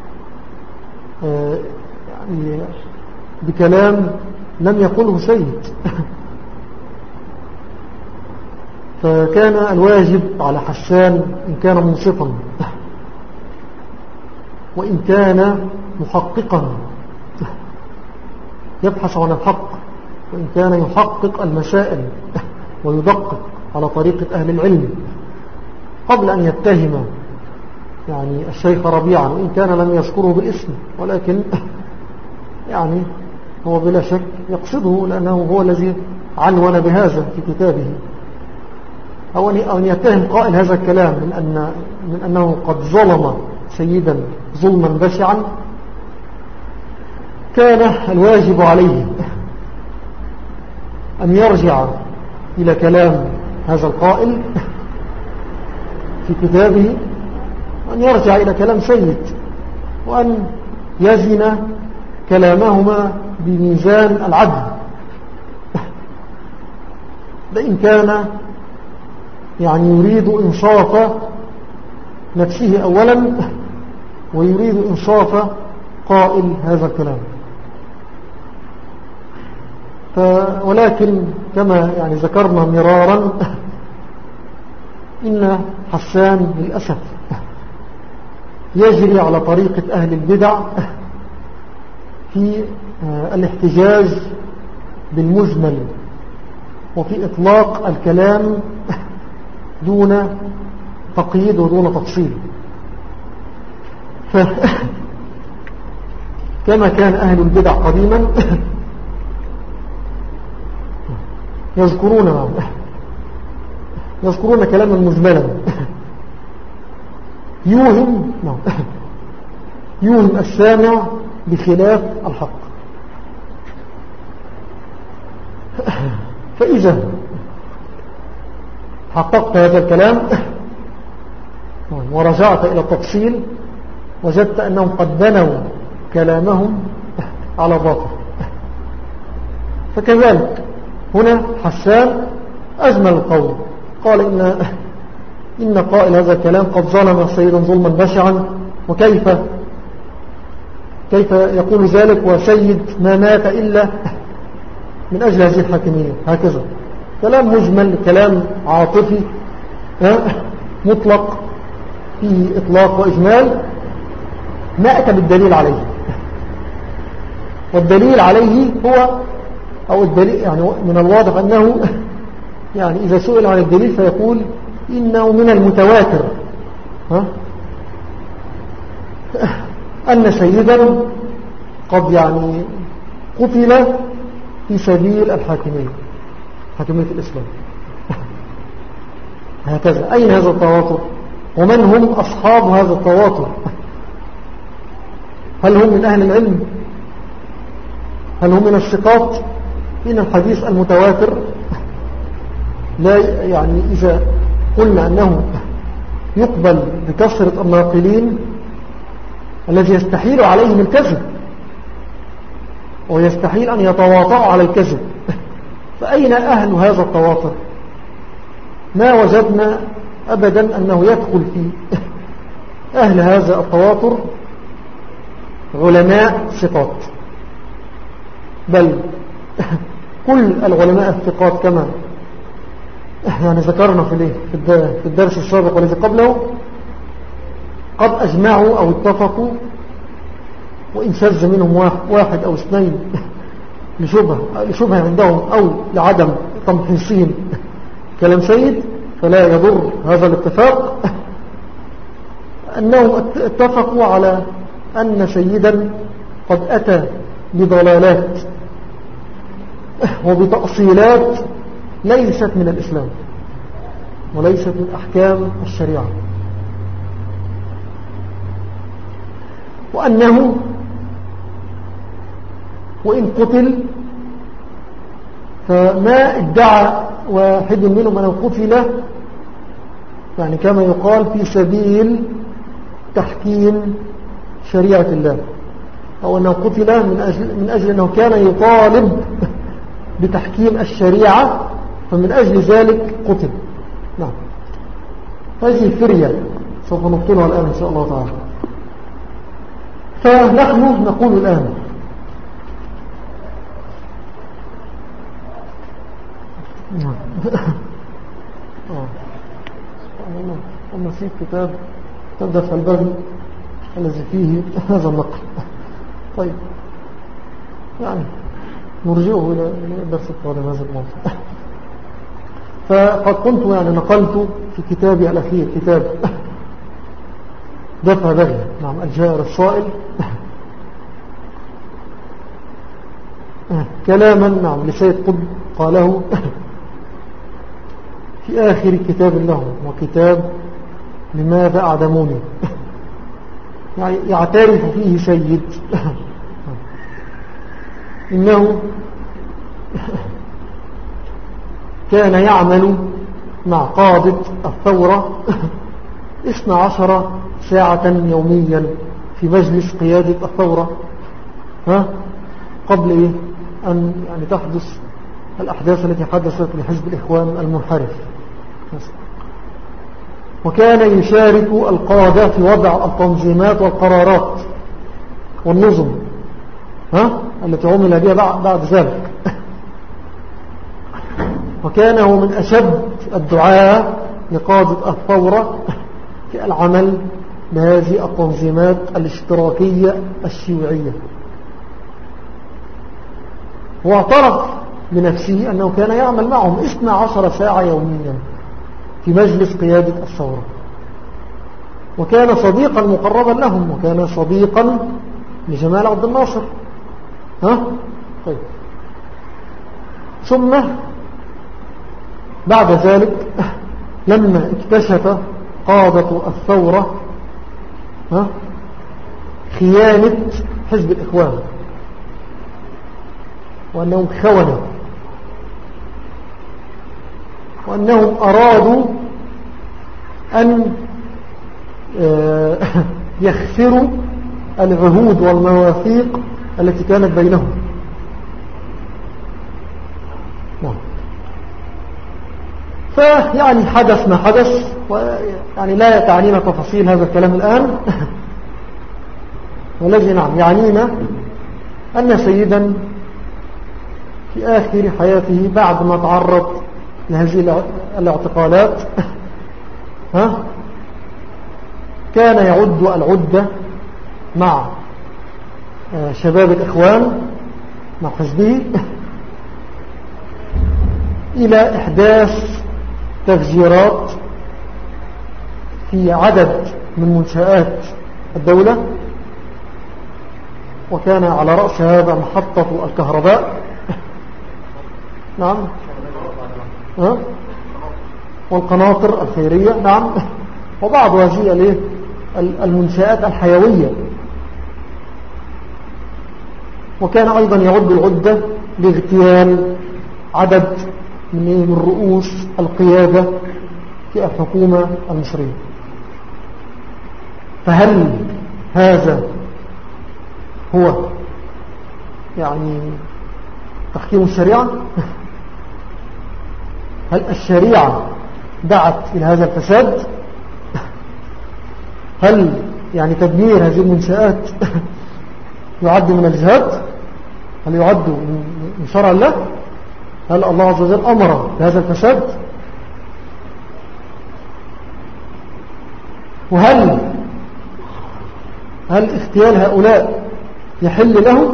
A: يعني بكلام لم يقله سيد. فكان الواجب على حسان إن كان منصفا وإن كان محققا يبحث عن الحق، وإن كان يحقق المسائل ويدقق على طريقة أهل العلم قبل أن يتهم يعني الشيخ ربيعا، وإن كان لم يذكره بالاسم، ولكن يعني هو بلا شك يقصده لأنه هو الذي عنون بهذا في كتابه. أو أن يتهم قائل هذا الكلام من, أن من أنه قد ظلم سيدا ظلما بشعا، كان الواجب عليه أن يرجع إلى كلام هذا القائل في كتابه، وأن يرجع إلى كلام سيد، وأن يزن كلامهما بميزان العدل. لئن كان يعني يريد إنصاف نفسه أولا ويريد إنصاف قائل هذا الكلام. ولكن كما يعني ذكرنا مرارا إن حسان للأسف يجري على طريقة أهل البدع في الاحتجاج بالمجمل وفي إطلاق الكلام دون تقييد ودون تفصيل. كما كان أهل البدع قديما يذكرون يذكرون كلاما مجملا يوهم يوهم السامع بخلاف الحق. فإذا حققت هذا الكلام ورجعت إلى التفصيل وجدت أنهم قد بنوا كلامهم على باطل. فكذلك هنا حسان أجمل القول، قال إن, إن قائل هذا الكلام قد ظلم سيدا ظلما بشعا، وكيف كيف يقول ذلك وسيد ما مات إلا من أجل هذه الحاكمية. هكذا كلام مجمل، كلام عاطفي مطلق في إطلاق وإجمال، ما أتى بالدليل عليه. والدليل عليه هو أو الدليل يعني من الواضح أنه يعني إذا سئل عن الدليل فيقول إنه من المتواتر ها أن سيدا قد يعني قتل في سبيل الحاكمية، حاكمية الإسلام. هكذا أين هذا التواتر؟ ومن هم أصحاب هذا التواتر؟ هل هم من أهل العلم؟ هل هم من الثقات؟ إن الحديث المتواتر لا يعني إذا قلنا أنه يقبل بكثرة الناقلين الذي يستحيل عليهم الكذب ويستحيل أن يتواطعوا على الكذب، فأين أهل هذا التواتر؟ ما وجدنا أبدا أنه يدخل في أهل هذا التواتر علماء ثقات، بل كل العلماء الثقات كما يعني ذكرنا في في الدرس السابق والذي قبله قد أجمعوا أو اتفقوا، وإن شذ منهم واحد أو اثنين لشبه, لشبه عندهم أو لعدم تمحيصين كلام سيد فلا يضر هذا الاتفاق، أنهم اتفقوا على أن سيدا قد أتى بضلالات وبتأصيلات ليست من الإسلام وليست من أحكام الشريعة، وأنه وإن قتل فما ادعى واحد منهم أنه قتل يعني كما يقال في سبيل تحكيم شريعة الله، أو أنه قتل من أجل, من أجل أنه كان يطالب بتحكيم الشريعة فمن أجل ذلك قتل. نعم، هذه فرية سوف نبطلها الآن إن شاء الله تعالى. فنحن نقول الآن أنا في كتاب تبدأ البغي الذي فيه هذا النقل. طيب يعني نرجعه إلى الدرس القادم هذا الموضوع. فقد كنت يعني نقلت في كتابي الأخير كتاب دفع بغي نعم الجائر الصائل كلاما نعم لسيد قطب قاله في آخر كتاب له، وكتاب لماذا أعدموني، يعني يعترف فيه سيد إنه كان يعمل مع قادة الثورة اثنى عشر ساعة يوميا في مجلس قيادة الثورة ها قبل إيه أن يعني تحدث الأحداث التي حدثت لحزب الإخوان المنحرف. وكان يشارك القادة في وضع التنظيمات والقرارات والنظم ها التي عمل بها بعد ذلك. وكان هو من أشد الدعاة لقادة الثورة في العمل بهذه التنظيمات الاشتراكية الشيوعية. واعترف بنفسه أنه كان يعمل معهم اثنى عشر ساعة يوميا في مجلس قيادة الثورة، وكان صديقا مقربا لهم، وكان صديقا لجمال عبد الناصر ها طيب. ثم بعد ذلك لما اكتشف قادة الثورة ها خيانة حزب الإخوان وأنهم خونوا وأنهم أرادوا أن يخسروا العهود والمواثيق التي كانت بينهم. فيعني حدث ما حدث، ويعني لا تعنينا تفاصيل هذا الكلام الآن. والذي نعم يعنينا أن سيدا في آخر حياته بعد ما تعرض لهذه الاعتقالات ها كان يعد العدة مع شباب الإخوان مع حزبه إلى إحداث تفجيرات في عدد من منشآت الدولة، وكان على رأس هذا محطة الكهرباء نعم ها والقناطر الخيرية نعم، وبعض هذه المنشآت الحيوية. وكان أيضا يعد العدة لاغتيال عدد من رؤوس القيادة في الحكومة المصرية. فهل هذا هو يعني تحكيم الشريعة؟ هل الشريعة دعت إلى هذا الفساد؟ هل يعني تدمير هذه المنشآت يعد من الجهاد؟ هل يعد من شرع الله؟ هل الله عز وجل أمر بهذا الفساد؟ وهل هل اغتيال هؤلاء يحل له؟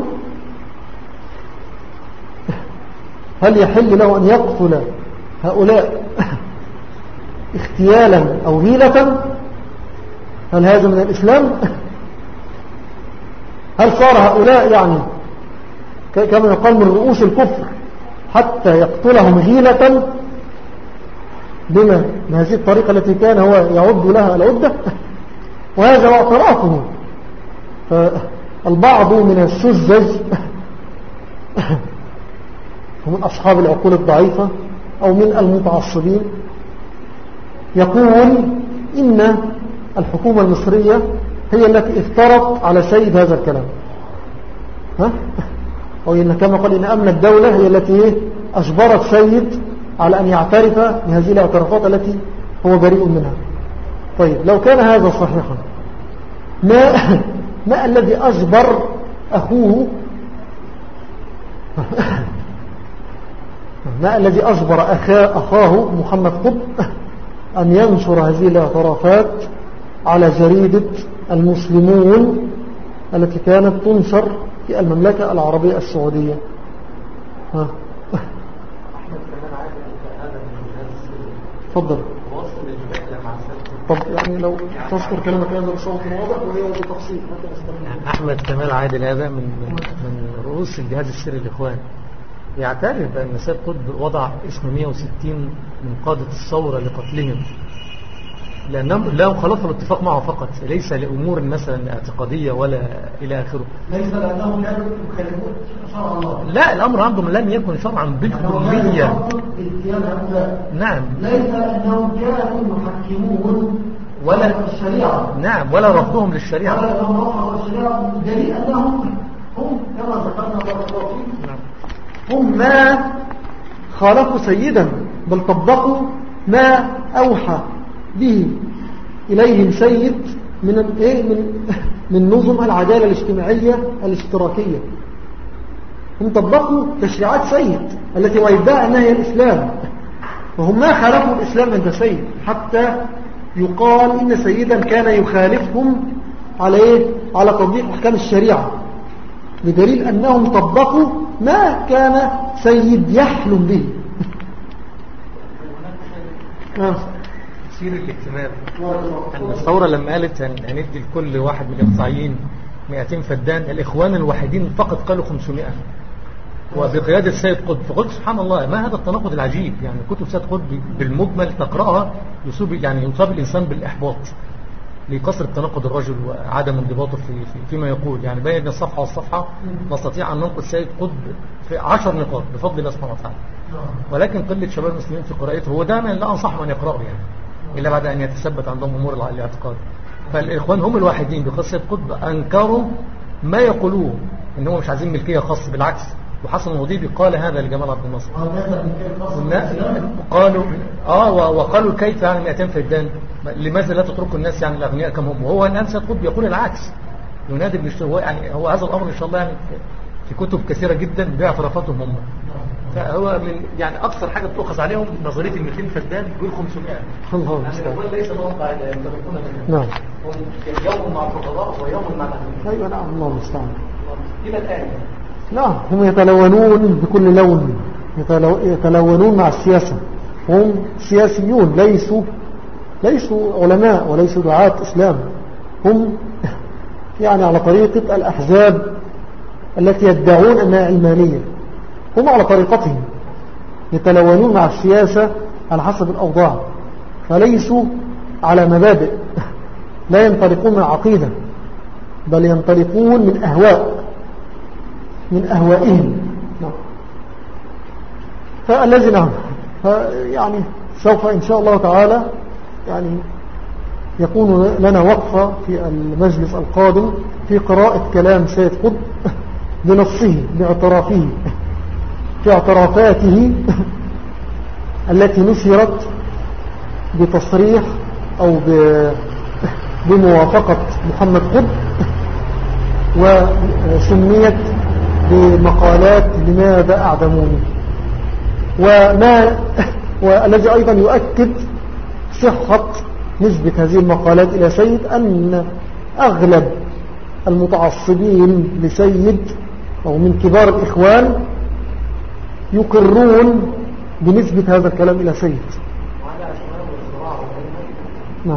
A: هل يحل له أن يقتل هؤلاء اغتيالا أو غيلة؟ هل هذا من الإسلام؟ هل صار هؤلاء يعني كما يقال من رؤوس الكفر حتى يقتلهم غيلة بما بهذه الطريقة التي كان هو يعد لها العدة. وهذا واعترافه. فالبعض من السذج ومن أصحاب العقول الضعيفة أو من المتعصبين يقول إن الحكومة المصرية هي التي افترضت على سيد هذا الكلام، ها؟ أو إن كما قال إن أمن الدولة هي التي أجبرت سيد على أن يعترف بهذه الاعترافات التي هو بريء منها. طيب لو كان هذا صحيحا، ما, ما الذي أجبر أخوه ما الذي أجبر أخاه, أخاه محمد قطب أن ينشر هذه الاعترافات على جريدة المسلمون التي كانت تنشر في المملكة العربية السعودية؟ ها تفضل. طب يعني لو تذكر كلمة هذا بصوت واضح وهي بتفصيل.
C: أحمد كمال عادل هذا من من رؤوس الجهاز السري الإخوان يعترف بأن سيد قطب وضع اسم مئة وستين من قادة الثورة لقتلهم، لأنهم لا خلطوا الاتفاق معه فقط، ليس لأمور مثلا اعتقادية ولا إلى آخره.
A: ليس لأنهم كانوا يخالفون شرع الله.
C: لا، الأمر عندهم لم يكن شرعا بالكلية. نعم.
A: ليس أنهم كانوا يحكمون
C: ولا
A: الشريعة.
C: نعم، ولا رفضهم للشريعة.
A: ولا رفضهم للشريعة، دليل أنهم هم كما ذكرنا بارك الله فيهم هم ما خالفوا سيدا، بل طبقوا ما أوحى به إليهم سيد من إيه من من نظم العدالة الاجتماعية الاشتراكية. هم طبقوا تشريعات سيد التي ويدعى أنها هي الإسلام، وهم ما خالفوا الإسلام عند سيد، حتى يقال إن سيدا كان يخالفهم على إيه؟ على تطبيق أحكام الشريعة، بدليل أنهم طبقوا ما كان سيد يحلم به.
C: تفسير الاهتمام أن الثورة لما قالت هندي لكل واحد من الإقطاعيين مئتين فدان، الإخوان الوحيدين فقط قالوا خمسمائة وبقيادة سيد قطب. فقلت سبحان الله، ما هذا التناقض العجيب؟ يعني كتب سيد قطب بالمجمل تقرأها يصاب يعني يصاب الإنسان بالإحباط لكسر التناقض الرجل وعدم انضباطه في فيما يقول. يعني بين الصفحة والصفحة نستطيع أن ننقذ سيد قطب في عشر نقاط بفضل الله سبحانه وتعالى، ولكن قلة شباب المسلمين في قراءته هو دائما لا أنصحهم أن يقرأوا يعني إلا بعد أن يتثبت عندهم أمور الاعتقاد. فالإخوان هم الواحدين بقصة سيد قطب أنكروا ما يقولوه إنهم مش عايزين ملكية خاصة، بالعكس. وحسن الوضيبي قال هذا لجمال عبد الناصر، قالوا آه وقالوا كيف يعني مئتين فدان، لماذا لا تتركوا الناس يعني الأغنياء كم هم؟ وهو الآن سيد قطب يقول العكس، ينادي بالاشتراك. هو يعني هو هذا الأمر إن شاء الله يعني في كتب كثيرة جدا باعترافاتهم هم. فهو من يعني أكثر حاجة بتؤخذ عليهم نظرية ال مئتين فدان يقول خمسمائة.
A: الله
C: يعني ليس لهم قاعدة يمتلكون منها.
A: نعم.
C: يوم مع الفقراء ويوم مع الأغنياء.
A: أيوة نعم، الله المستعان.
C: إلى الآن.
A: نعم، هم يتلونون بكل لون، يتلونون مع السياسة. هم سياسيون، ليسوا ليسوا علماء وليسوا دعاة إسلام. هم يعني على طريقة الأحزاب التي يدعون أنها علمانية، هم على طريقتهم يتلونون مع السياسة على حسب الأوضاع، فليسوا على مبادئ، لا ينطلقون من عقيدة، بل ينطلقون من أهواء من أهوائهم. فالذي نعم يعني سوف إن شاء الله تعالى يعني يكون لنا وقفة في المجلس القادم في قراءة كلام سيد قطب بنصه باعترافه في اعترافاته التي نشرت بتصريح أو بموافقة محمد قطب وسميت بمقالات لماذا أعدموني، وما والذي أيضا يؤكد صحة نسبة هذه المقالات إلى سيد أن أغلب المتعصبين لسيد أو من كبار الإخوان يقرون بنسبة هذا الكلام إلى سيد. نعم.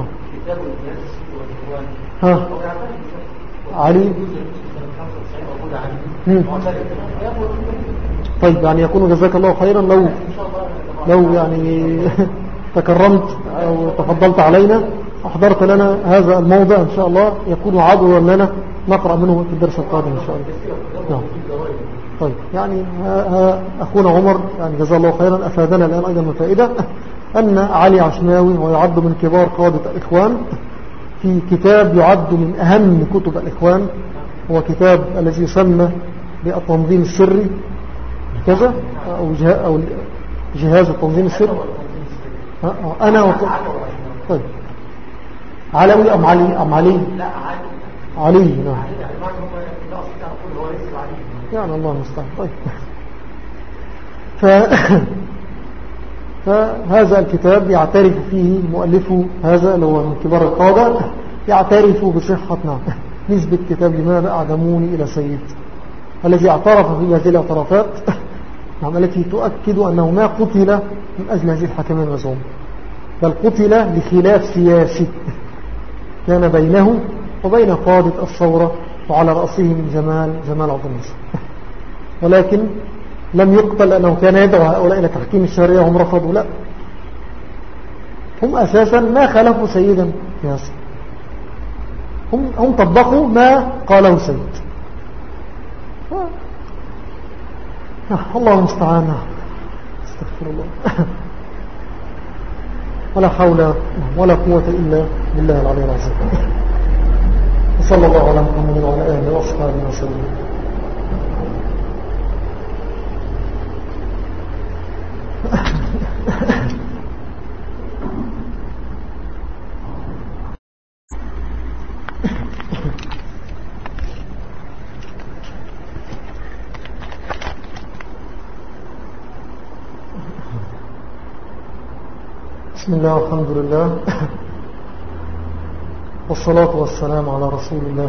A: ها علي طيب يعني يكون جزاك الله خيرا لو لو يعني تكرمت أو تفضلت علينا أحضرت لنا هذا الموضع إن شاء الله يكون عضوا لنا نقرأ منه في الدرس القادم إن شاء الله. نعم. طيب يعني ها ها أخونا عمر يعني جزاه الله خيرا أفادنا الآن أيضا من فائدة أن علي عشماوي ويعد من كبار قادة الإخوان في كتاب يعد من أهم كتب الإخوان، هو كتاب الذي يسمى بالتنظيم السري كذا أو, أو جهاز التنظيم السري. أنا وط... طيب علوي أم علي أم علي
D: لا
A: علي علي نعم يعني الله المستعان. طيب ف... فهذا الكتاب يعترف فيه مؤلفه هذا اللي هو من كبار القادة يعترف بصحة نعم نسبة كتاب لماذا أعدموني إلى سيد الذي اعترف في هذه الاعترافات نعم التي تؤكد أنه ما قتل من أجل هذه الحكمين المزعومة، بل قتل لخلاف سياسي كان بينه وبين قادة الثورة وعلى رأسهم جمال جمال عبد الناصر، ولكن لم يقتل لأنه كان يدعو هؤلاء إلى تحكيم الشريعة وهم رفضوا، لا هم أساسا ما خالفوا سيدا في هذا، هم, هم طبقوا ما قاله سيد. الله المستعان. استغفر الله. ولا حول ولا قوة إلا بالله العلي العظيم. وصلى الله على محمد وعلى آله وأصحابه وسلم. بسم الله والحمد لله والصلاة والسلام على رسول الله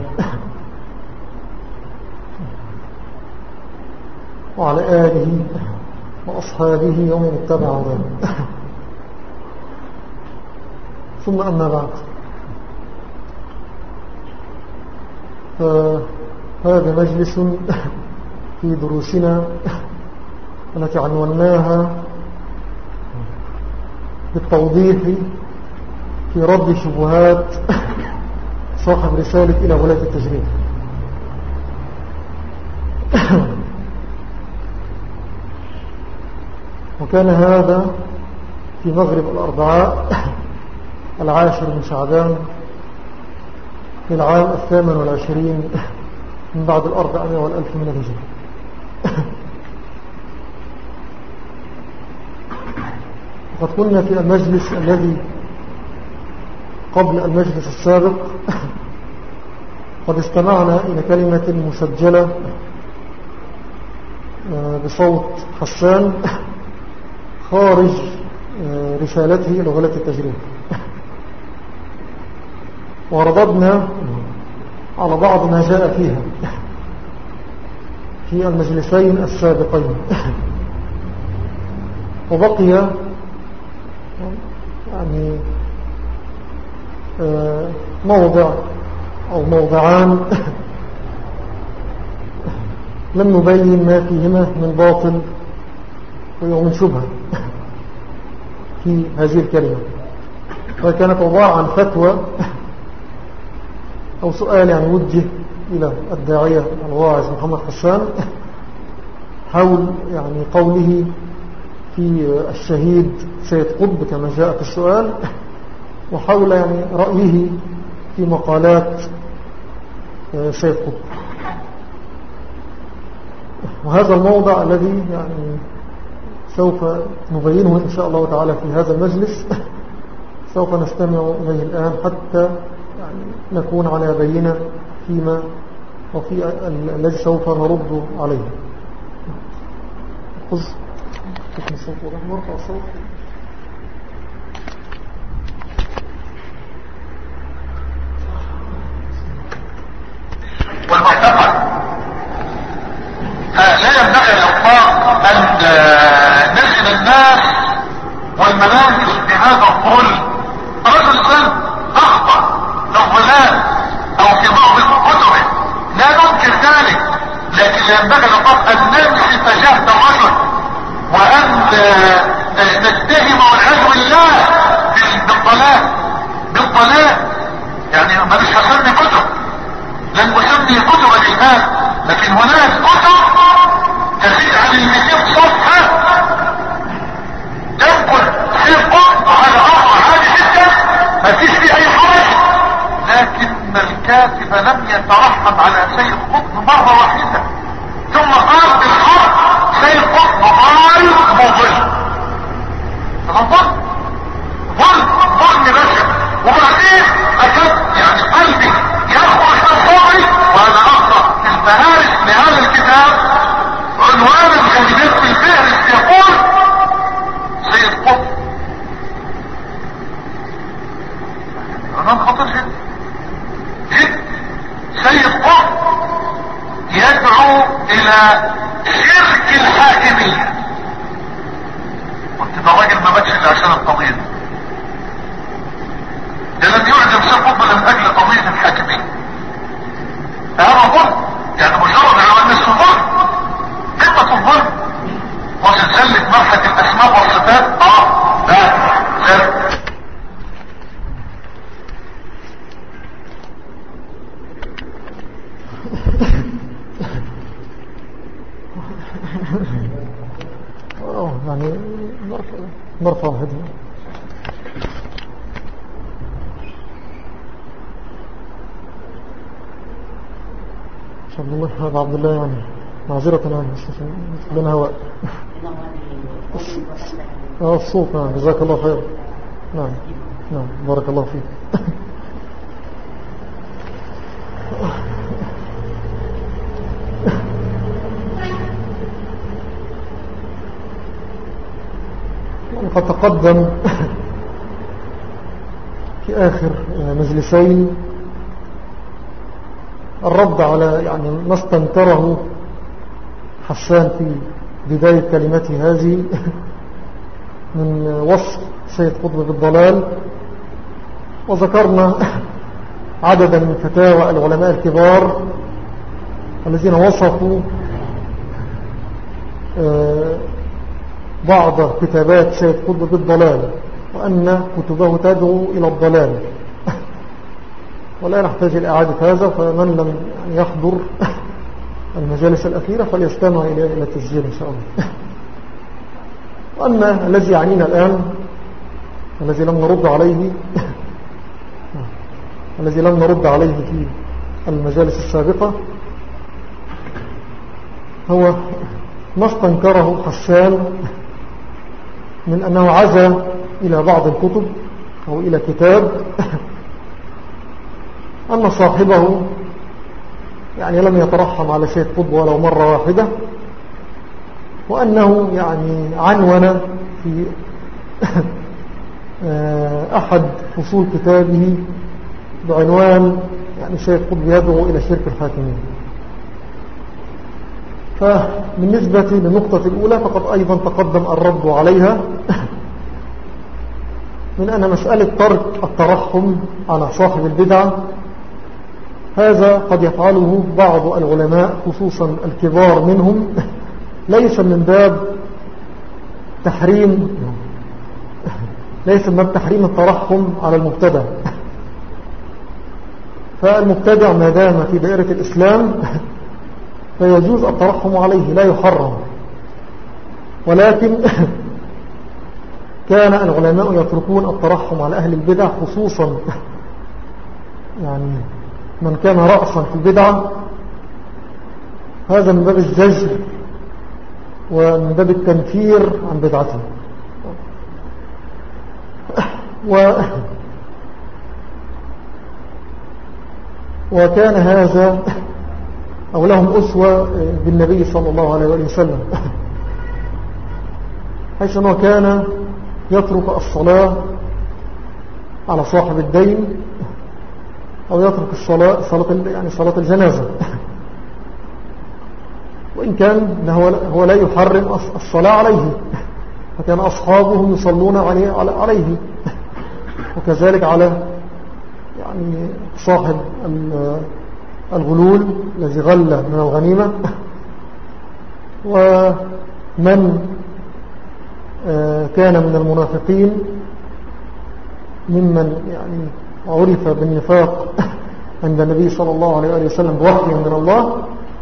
A: وعلى آله وأصحابه ومن اتبع هداه ثم أما بعد، فهذا مجلس في دروسنا التي عنوناها بالتوضيح في رد شبهات صاحب رسالة إلى ولاة التجريد. وكان هذا في مغرب الأربعاء العاشر من شعبان للعام الثامن والعشرين من بعد الأربعمائة والألف من الهجرة. وقد كنا في المجلس الذي قبل المجلس السابق قد استمعنا إلى كلمة مسجلة بصوت حسان خارج رسالته إلى ولاة التجريد، ورددنا على بعض ما جاء فيها في المجلسين السابقين، وبقي يعني موضع أو موضعان لم نبين ما فيهما من باطل ومن شبهة في هذه الكلمة، وكانت عبارة عن فتوى أو سؤال يعني وجه إلى الداعية الواعظ محمد حسان حول يعني قوله في الشهيد سيد قطب كما جاء في السؤال، وحول يعني رأيه في مقالات سيد قطب. وهذا الموضع الذي يعني سوف نبينه إن شاء الله تعالى في هذا المجلس سوف نستمع إليه الآن حتى يعني نكون على بينة فيما وفي الذي سوف نرد عليه. خذ تكن الصوت ورحمة ورفع الصوت.
B: والمعتقد لا ينبغي الإطلاق أن نجد الناس والمناهج بهذا الظلم. رجل الآن أخطأ نظلات أو في بعض الكتب لا ننكر ذلك، لكن ينبغي الإطلاق أن نمشي تجاه الرجل نتهم والعياذ بالله بالضلال بالضلال. يعني ما مش هسمي كتب، لن اسمي كتب الإيمان، لكن هناك كتب تزيد عن المئتين صفحة تنقل سيقف على أمر عالي جدا ما فيش فيه أي حرج، لكن الكاتب لم يترحم على سيد قطب مرة واحدة، ثم قال بالحق سيد قطب ضال مضل. ظلم ظلم ظلم بشر. وبعدين أكد يعني قلبي يخرج من صوري وأنا أقرأ في الفهارس لهذا الكتاب عنوان الجديد في الفهرس يقول سيد قطب. عنوان خطر جدا جدا. سيد قطب يدعو إلى شرك الحاكمية. قلت ده راجل ما ماتش الا عشان القضية دي. ده لم يعدم سيد قطب من أجل قضية الحاكمية. هذا ظلم، يعني مجرد على الناس ظلم. قمة الظلم وسلسلة مرحة الأسماء والصفات. اه لا لا
A: يعني نرفع نرفع هدنا ان شاء الله. هذا عبد الله يعني معذرة يعني لنا هواء اه الصوت. نعم جزاك الله خير. نعم نعم بارك الله فيك. قد تقدم في آخر مجلسين الرد على يعني ما استنكره حسان في بداية كلمته هذه من وصف سيد قطب بالضلال، وذكرنا عددا من فتاوى العلماء الكبار الذين وصفوا بعض كتابات سيد قطب بالضلال وأن كتبه تدعو إلى الضلال. ولا نحتاج إلى إعادة هذا، فمن لم يحضر المجالس الأخيرة فليستمع إلى إلى التسجيل إن شاء الله. وأما الذي يعنينا الآن الذي لم نرد عليه الذي لم نرد عليه في المجالس السابقة هو ما استنكره حسان من أنه عزى إلى بعض الكتب أو إلى كتاب أن صاحبه يعني لم يترحم على سيد قطب ولو مرة واحدة، وأنه يعني عنون في أحد فصول كتابه بعنوان يعني سيد قطب يدعو إلى شرك الحاكمين. فبالنسبة للنقطة الأولى فقد أيضا تقدم الرد عليها من أن مسألة ترك الترحم على صاحب البدعة هذا قد يفعله بعض العلماء خصوصا الكبار منهم، ليس من باب تحريم ليس من باب تحريم الترحم على المبتدع. فالمبتدع ما دام في دائرة الإسلام فيجوز الترحم عليه لا يحرم، ولكن كان العلماء يتركون الترحم على أهل البدع خصوصا يعني من كان رأسا في البدعة، هذا من باب الزجر ومن باب التنفير عن بدعته. و وكان هذا أو لهم أسوة بالنبي صلى الله عليه وسلم، حيث أنه كان يترك الصلاة على صاحب الدين أو يترك الصلاة صلاة يعني صلاة الجنازة، وإن كان هو لا يحرم الصلاة عليه، فكان أصحابه يصلون عليه, عليه وكذلك على يعني صاحب الغلول الذي غل من الغنيمة، ومن كان من المنافقين ممن يعني عرف بالنفاق عند النبي صلى الله عليه وسلم بوحي من الله،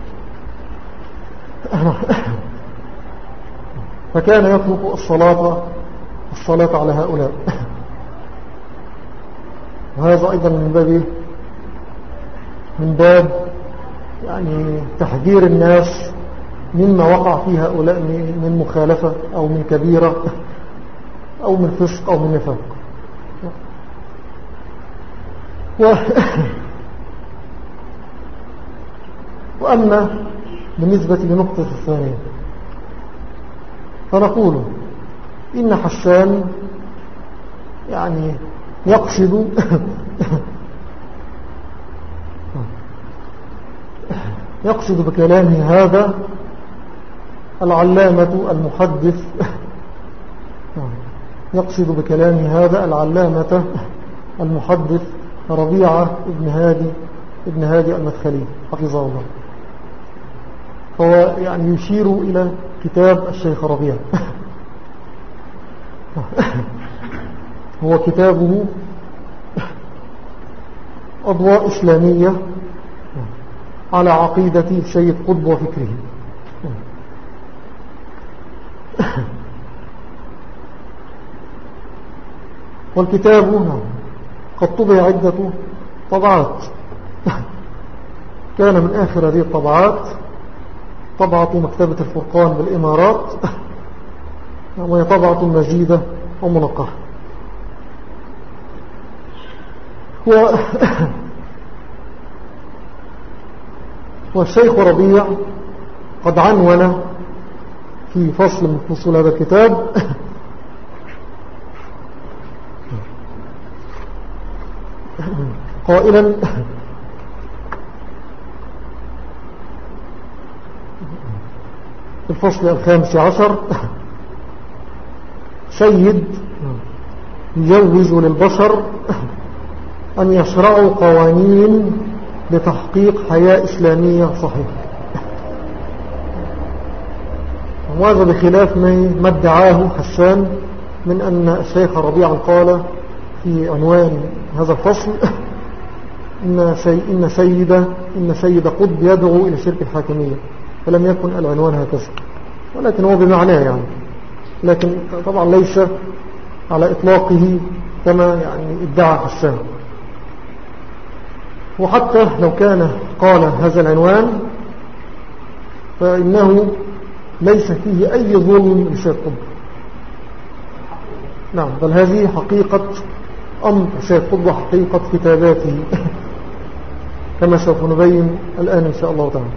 A: فكان يطلق الصلاة الصلاة على هؤلاء. وهذا أيضا من باب من باب يعني تحذير الناس مما وقع في هؤلاء من مخالفة أو من كبيرة أو من فسق أو من نفاق. و... وأما بالنسبة لنقطة الثانية فنقول إن حسان يعني يقصد يقصد بكلامه هذا العلامة المحدث يقصد بكلامه هذا العلامة المحدث ربيعة ابن هادي ابن هادي المدخلي حفظه الله. فهو يعني يشير إلى كتاب الشيخ ربيع. هو كتابه أضواء إسلامية على عقيدة سيد قطب وفكره. والكتاب قد طبع عدة طبعات، كان من آخر هذه الطبعات طبعة مكتبة الفرقان بالإمارات، وهي طبعة مزيدة ومنقحة. و... والشيخ ربيع قد عنون في فصل من فصول هذا الكتاب قائلا الفصل الخامس عشر: سيد يجوز للبشر أن يشرعوا قوانين لتحقيق حياة إسلامية صحيحة. وهذا بخلاف ما ادعاه حسان من أن الشيخ ربيع قال في عنوان هذا الفصل إن, سي إن, سيد إن سيد قطب يدعو إلى شرك الحاكمية، فلم يكن العنوان هكذا، ولكن هو بمعناه يعني، لكن طبعا ليس على إطلاقه كما يعني ادعى حسان. وحتى لو كان قال هذا العنوان فإنه ليس فيه أي ظلم لسيد قطب، نعم، بل هذه حقيقة أمر سيد قطب وحقيقة كتاباته كما سوف نبين الآن إن شاء الله تعالى.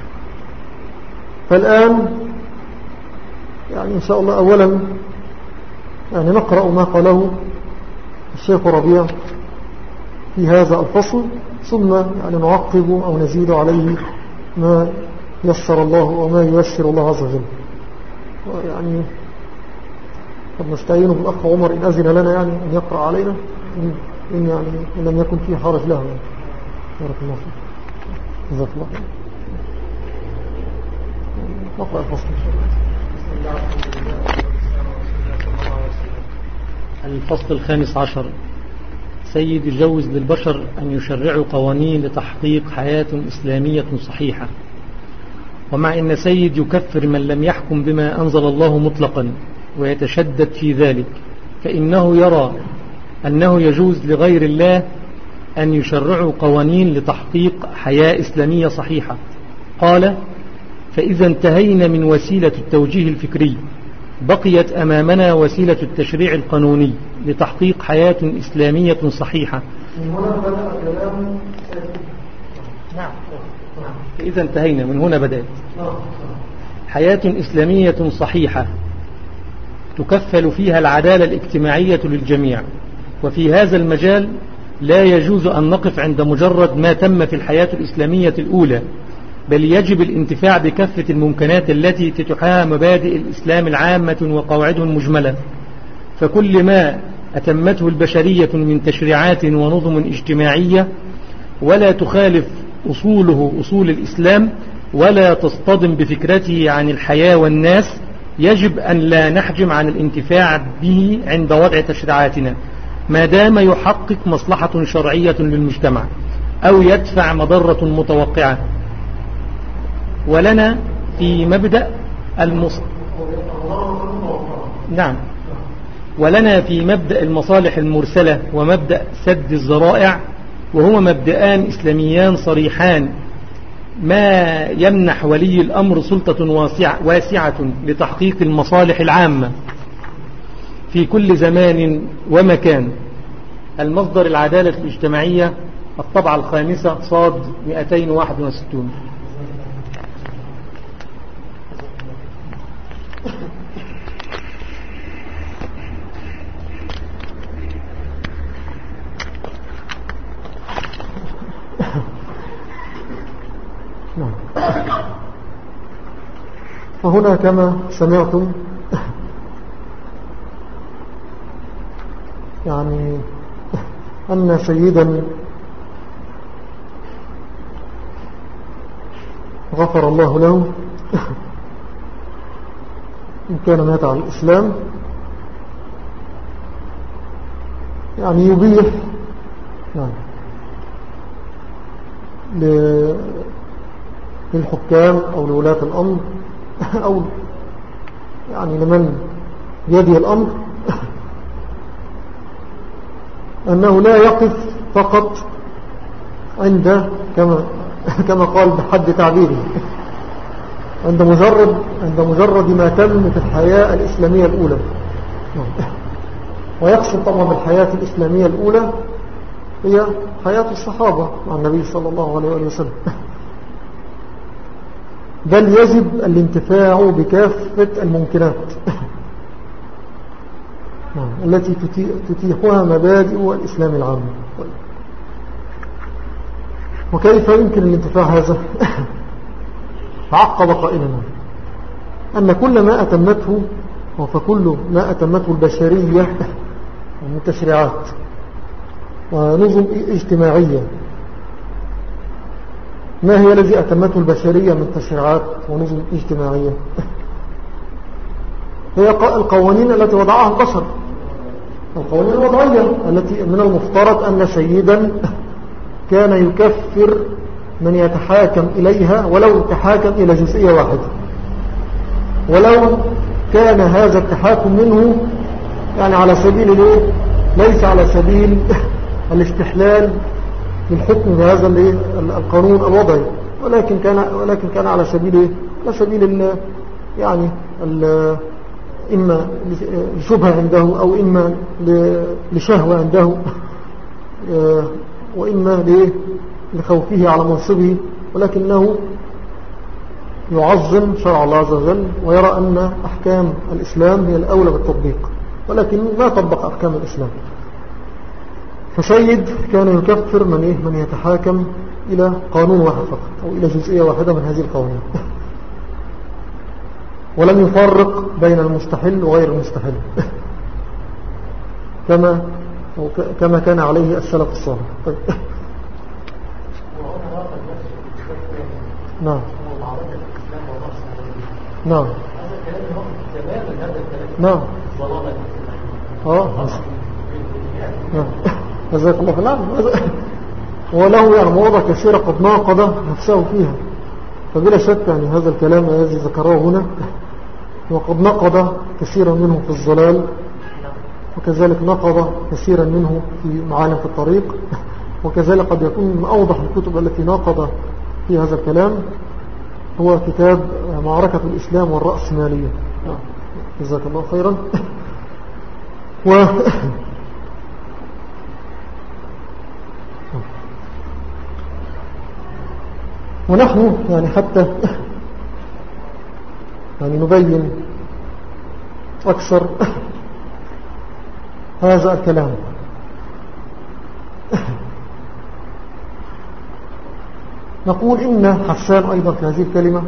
A: فالآن يعني إن شاء الله أولا يعني نقرأ ما قاله الشيخ ربيع في هذا الفصل، ثم يعني نعقب أو نزيد عليه ما يسر الله وما ييسر الله عز وجل. يعني قد نستعين بالأخ عمر إن أذن لنا يعني أن يقرأ علينا، إن, إن يعني إن لم يكن فيه حرج له يعني. بارك الله فيك، جزاك الله خير. نقرأ الفصل.
C: الفصل الخامس عشر: سيد يجوز للبشر أن يشرعوا قوانين لتحقيق حياة إسلامية صحيحة. ومع أن سيد يكفر من لم يحكم بما أنزل الله مطلقا ويتشدد في ذلك، فإنه يرى أنه يجوز لغير الله أن يشرعوا قوانين لتحقيق حياة إسلامية صحيحة. قال: فإذا انتهينا من وسيلة التوجيه الفكري بقيت أمامنا وسيلة التشريع القانوني لتحقيق حياة إسلامية صحيحة. فإذا انتهينا من هنا بدأت حياة إسلامية صحيحة تكفل فيها العدالة الاجتماعية للجميع. وفي هذا المجال لا يجوز أن نقف عند مجرد ما تم في الحياة الإسلامية الأولى، بل يجب الانتفاع بكافة الممكنات التي تتحاها مبادئ الإسلام العامة وقواعده المجملة. فكل ما أتمته البشرية من تشريعات ونظم اجتماعية ولا تخالف أصوله أصول الإسلام ولا تصطدم بفكرته عن الحياة والناس يجب أن لا نحجم عن الانتفاع به عند وضع تشريعاتنا ما دام يحقق مصلحة شرعية للمجتمع أو يدفع مضرة متوقعة. ولنا في مبدأ المص... نعم ولنا في مبدأ المصالح المرسلة ومبدأ سد الذرائع، وهما مبدأان إسلاميان صريحان ما يمنح ولي الأمر سلطة واسعة, واسعة لتحقيق المصالح العامة في كل زمان ومكان. المصدر العدالة الاجتماعية، الطبعة الخامسة، صاد مئتين وواحد وستين.
A: فهنا كما سمعتم يعني أن سيدا غفر الله له إن كان مات على الإسلام يعني يبيح يعني للحكام أو لولاة الأمر أو يعني لمن يدي الأمر أنه لا يقف فقط عند كما كما قال بحد تعبيره عند مجرد عند مجرد ما تم في الحياة الإسلامية الأولى، ويقصد طبعا بالحياة الإسلامية الأولى هي حياة الصحابة مع النبي صلى الله عليه وسلم، بل يجب الانتفاع بكافة الممكنات التي تتيحها مبادئ الإسلام العام. وكيف يمكن الانتفاع هذا؟ فعقب قائلا أن كل ما أتمته فكل ما أتمته البشرية من تشريعات ونظم اجتماعية. ما هي الذي أتمته البشرية من تشريعات ونظم اجتماعية؟ هي القوانين التي وضعها البشر، القوانين الوضعية التي من المفترض أن سيدا كان يكفر من يتحاكم إليها ولو تحاكم إلى جزئية واحدة، ولو كان هذا التحاكم منه يعني على سبيل ليه؟ ليس على سبيل الاستحلال للحكم بهذا القانون الوضعي، ولكن كان ولكن كان على سبيل على سبيل يعني إما لشبهة عنده أو إما لشهوة عنده وإما لخوفه على منصبه، ولكنه يعظم شرع الله عز وجل ويرى أن أحكام الإسلام هي الأولى بالتطبيق، ولكن ما طبق أحكام الإسلام. فسيد كان يكفر من إيه من يتحاكم إلى قانون واحد فقط أو إلى جزئية واحدة من هذه القوانين، ولم يفرق بين المستحل وغير المستحل كما كما كان عليه السلف الصالح. طيب. نعم نعم نعم اه نعم جزاك الله خيرا. وله يعني مواضع كثيرة قد ناقض نفسه فيها، فبلا شك يعني هذا الكلام الذي ذكره هنا وقد نقض كثيرا منه في الظلال، وكذلك نقض كثيرا منه في معالم في الطريق، وكذلك قد يكون من أوضح الكتب التي ناقض في هذا الكلام هو كتاب معركة الإسلام والرأسمالية. جزاك الله خيرا. و ونحن يعني حتى يعني نبين أكثر هذا الكلام نقول إن حسان أيضا في هذه الكلمة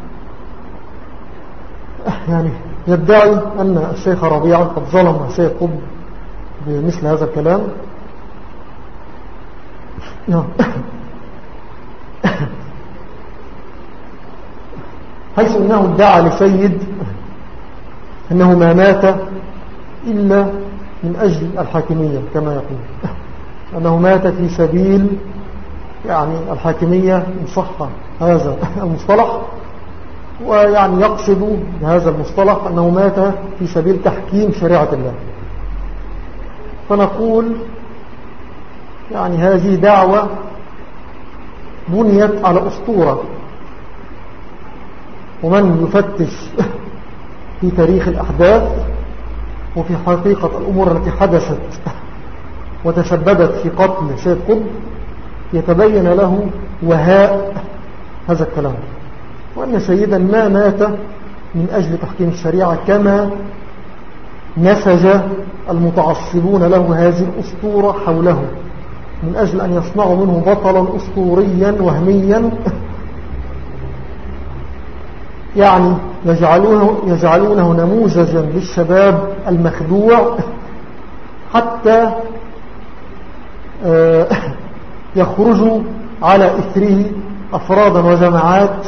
A: يعني يدعي أن الشيخ ربيعة قد ظلم سيد قطب بمثل هذا الكلام. حيث أنه ادعى لسيد أنه ما مات إلا من أجل الحاكمية كما يقول، أنه مات في سبيل يعني الحاكمية إن صح هذا المصطلح، ويعني يقصد بهذا المصطلح أنه مات في سبيل تحكيم شريعة الله. فنقول يعني هذه دعوة بنيت على أسطورة، ومن يفتش في تاريخ الأحداث وفي حقيقة الأمور التي حدثت وتسببت في قتل سيد قطب يتبين له وهاء هذا الكلام، وأن سيدا ما مات من أجل تحكيم الشريعة كما نسج المتعصبون له هذه الأسطورة حوله من أجل أن يصنعوا منه بطلا أسطوريا وهميا، يعني يجعلونه, يجعلونه نموذجا للشباب المخدوع حتى يخرجوا على إثره أفرادا وجماعات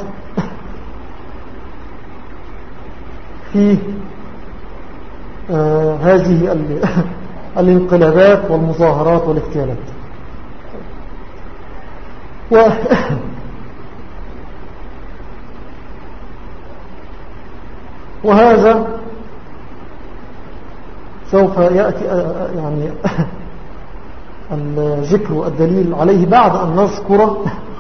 A: في هذه الانقلابات والمظاهرات والاغتيالات. و وهذا سوف يأتي يعني الذكر الدليل عليه بعد أن نذكر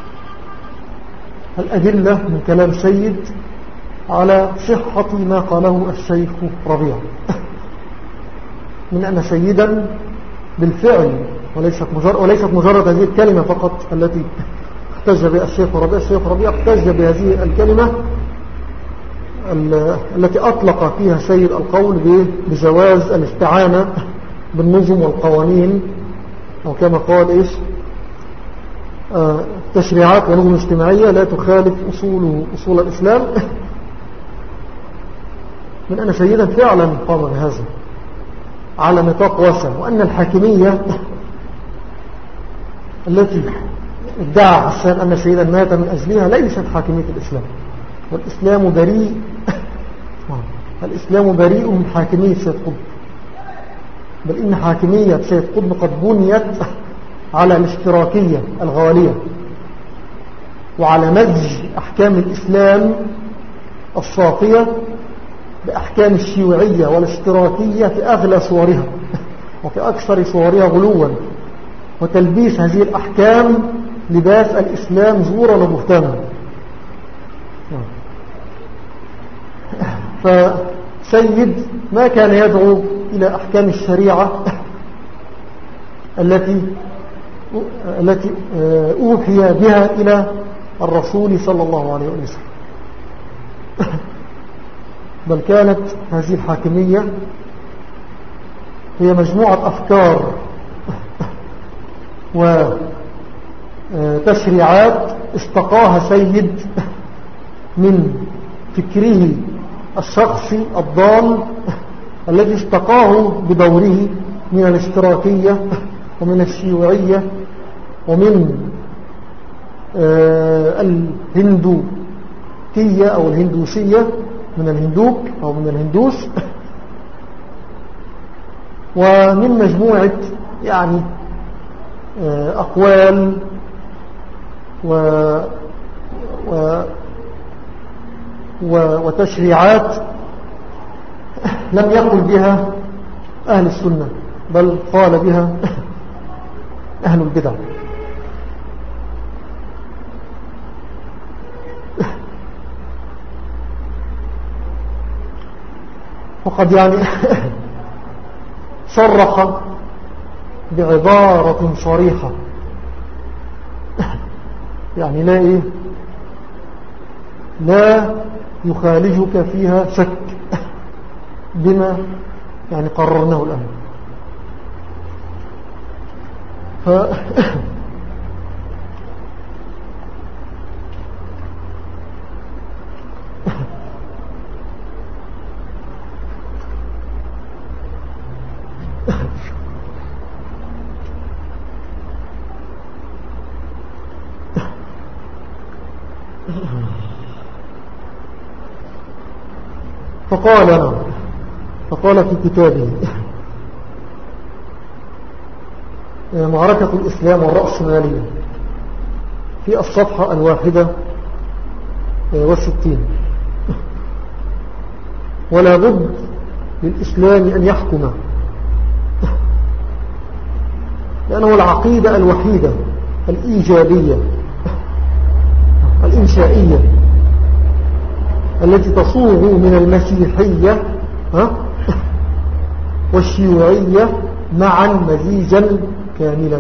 A: الأدلة من كلام سيد على صحة ما قاله الشيخ ربيع، من أن سيدا بالفعل وليست مجرد, وليست مجرد هذه الكلمة فقط التي احتج بها الشيخ ربيع. الشيخ ربيع احتج بهذه الكلمة التي أطلق فيها سيد القول بجواز الاستعانة بالنظم والقوانين، أو كما قال إيش آه تشريعات ونظم اجتماعية لا تخالف أصول, أصول الإسلام، من أن سيدا فعلا قام بهذا على نطاق واسع، وأن الحاكمية التي ادعى حسان أن سيدا مات من أجلها ليست حاكمية الإسلام، والإسلام بريء الإسلام بريء من حاكمية سيد قطب، بل إن حاكمية سيد قطب قد بنيت على الاشتراكية الغالية وعلى مزج أحكام الإسلام الصافية بأحكام الشيوعية والاشتراكية في أغلى صورها وفي أكثر صورها غلوا، وتلبيس هذه الأحكام لباس الإسلام زورا وبهتانا. فسيد ما كان يدعو إلى أحكام الشريعة التي التي أوحي بها إلى الرسول صلى الله عليه وسلم، بل كانت هذه الحاكمية هي مجموعة أفكار وتشريعات استقاها سيد من فكره الشخصي الضال الذي استقاه بدوره من الاشتراكية ومن الشيوعية ومن الهندوكية أو الهندوسية، من الهندوك أو من الهندوس، ومن مجموعة يعني أقوال و و وتشريعات لم يقل بها أهل السنة، بل قال بها أهل البدع. وقد يعني صرح بعبارة صريحة يعني لا إيه لا يخالجك فيها شك بما يعني قررناه الآن. ف فقال فقال في كتابه معركة الإسلام والرأسمالية في الصفحة الواحدة والستين: ولا بد للإسلام أن يحكم، لأنه العقيدة الوحيدة الإيجابية الإنشائية التي تصوغ من المسيحية والشيوعية معا مزيجا كاملا.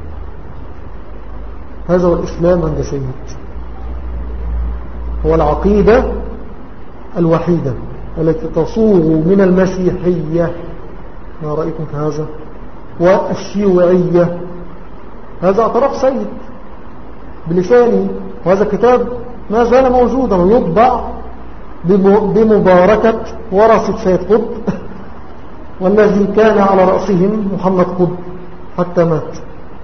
A: هذا هو الإسلام عند سيد، هو العقيدة الوحيدة التي تصوغ من المسيحية، ما رأيكم في هذا، والشيوعية. هذا اعتراف سيد بلسانه، وهذا كتاب ما زال موجودا ويطبع بمباركة ورثة سيد قطب والذي كان على رأسهم محمد قطب حتى مات.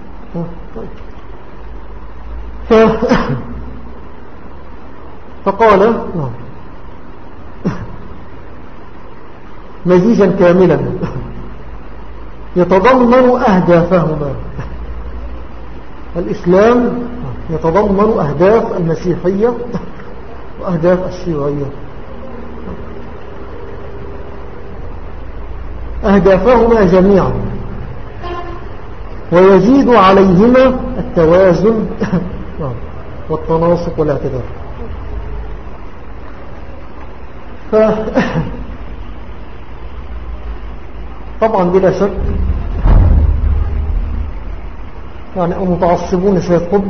A: ف... فقال مزيجا كاملا يتضمن أهدافهما. الإسلام يتضمن أهداف المسيحية وأهداف الشيوعية، أهدافهما جميعا، ويزيد عليهما التوازن والتناسق والاعتدال. ف... طبعا بلا شك يعني المتعصبون سيد قطب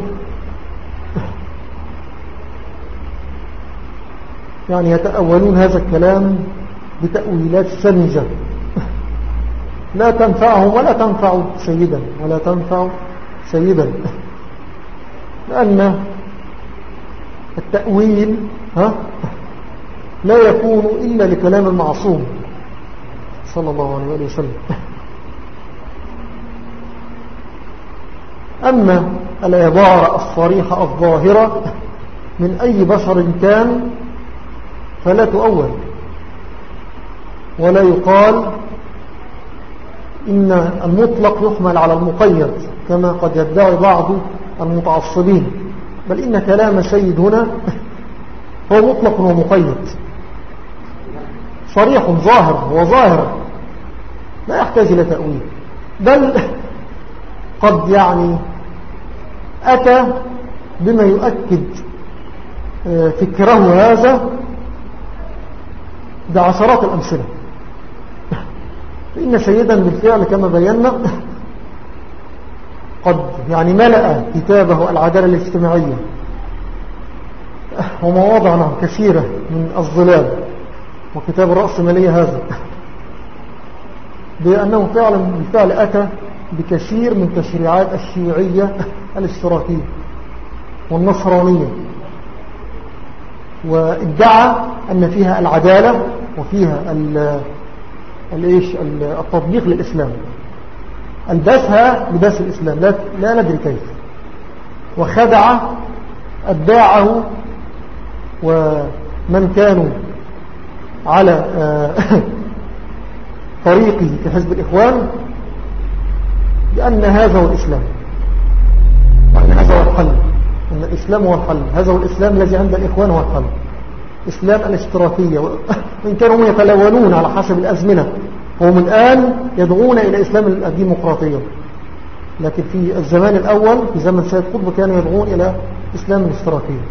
A: يعني يتأولون هذا الكلام بتأويلات سمجة لا تنفعهم ولا تنفع سيدا ولا تنفع سيدا، لأن التأويل ها لا يكون إلا لكلام المعصوم صلى الله عليه وسلم. أما العبارة الصريحة الظاهرة من أي بشر كان فلا تؤول، ولا يقال إن المطلق يحمل على المقيد كما قد يدعي بعض المتعصبين، بل إن كلام سيد هنا هو مطلق ومقيد، صريح ظاهر، هو ظاهر لا يحتاج إلى تأويل، بل قد يعني أتى بما يؤكد فكره هذا بعشرات الأمثلة. فإن سيدا بالفعل كما بينا قد يعني ملأ كتابه العدالة الاجتماعية ومواضع كثيرة من الظلال، وكتاب الرأسمالية هذا، بأنه فعلا بالفعل أتى بكثير من تشريعات الشيوعية الاشتراكية والنصرانية، وادعى أن فيها العدالة وفيها التطبيق للإسلام، ألبسها لباس الإسلام لا, لا ندري كيف، وخدع أتباعه ومن كانوا على طريقه في حزب الإخوان بأن هذا هو الإسلام، وأن هذا هو الحل، أن الإسلام هو الحل، هذا هو الإسلام الذي عند الإخوان هو الحل، إسلام الاشتراكية. وإن كانوا يتلونون على حسب الأزمنة، هم الآن يدعون إلى إسلام الديمقراطية، لكن في الزمان الأول في زمن سيد قطب كانوا يدعون إلى إسلام الاشتراكية.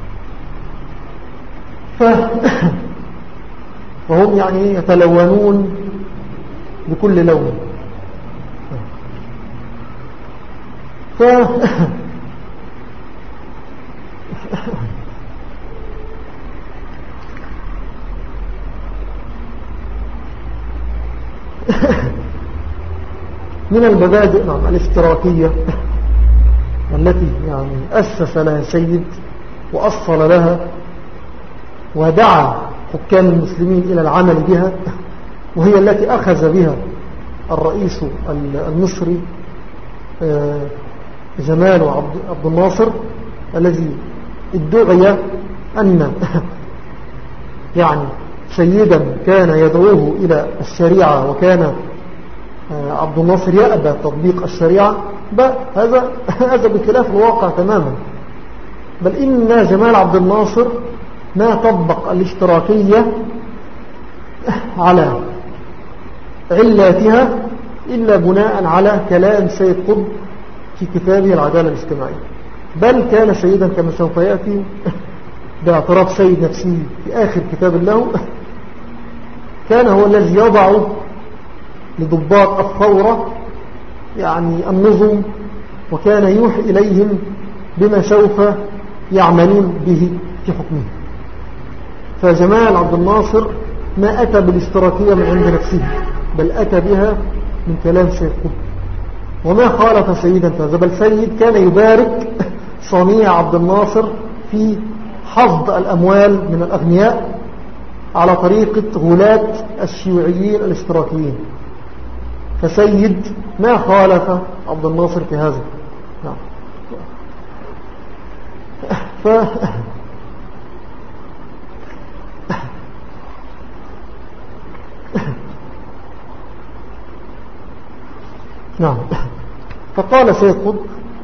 A: ف... فهم يعني يتلونون بكل لون. ف... من المبادئ نعم الاشتراكية التي يعني أسس لها سيد وأصل لها ودعا حكام المسلمين إلى العمل بها، وهي التي أخذ بها الرئيس المصري جمال عبد الناصر، الذي ادعي أن يعني سيدا كان يدعوه إلى الشريعة وكان عبد الناصر يأبى تطبيق الشريعة، هذا هذا بخلاف الواقع تماما. بل إن جمال عبد الناصر ما طبق الاشتراكية على علاتها إلا بناء على كلام سيد قطب في كتابه العدالة الاجتماعية، بل كان سيدا كما سوف يأتي باعتراف سيد نفسه في آخر كتاب له، كان هو الذي يضع لضباط الثورة يعني النظم، وكان يوحي إليهم بما سوف يعملون به في حكمه. فجمال عبد الناصر ما أتى بالاشتراكية من عند نفسه، بل أتى بها من كلام سيد قطب، وما خالف سيدا فهذا، بل سيد كان يبارك صنيع عبد الناصر في حصد الأموال من الأغنياء على طريقة غلاة الشيوعيين الاشتراكيين. فسيد ما خالف عبد الناصر في هذا. نعم. ف نعم. فقال سيد قطب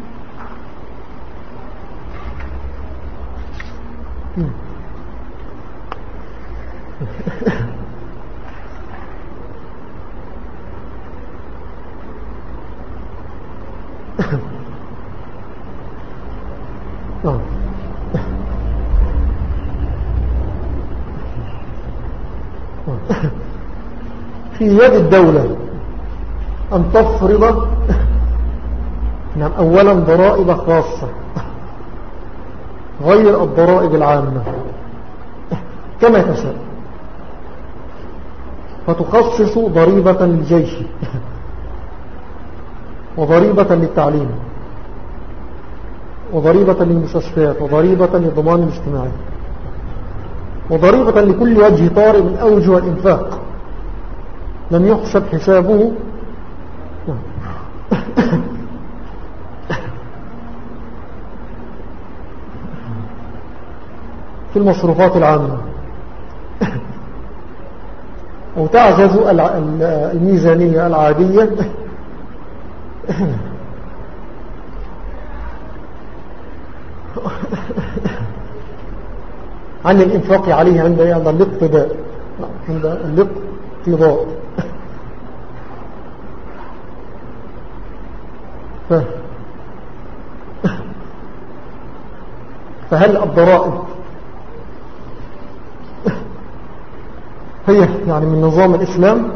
A: في يد الدولة أن تفرض نعم أولا ضرائب خاصة غير الضرائب العامة كما تشاء، فتخصص ضريبة للجيش وضريبة للتعليم وضريبة للمستشفيات وضريبة للضمان الاجتماعي وضريبة لكل وجه طارئ من أوجه الإنفاق لم يحسب حسابه في المصروفات العامة، أو تعجز الميزانية العادية عن الإنفاق عليه عند الاقتداء عند الاقتضاء. ف... فهل الضرائب هي يعني من نظام الإسلام؟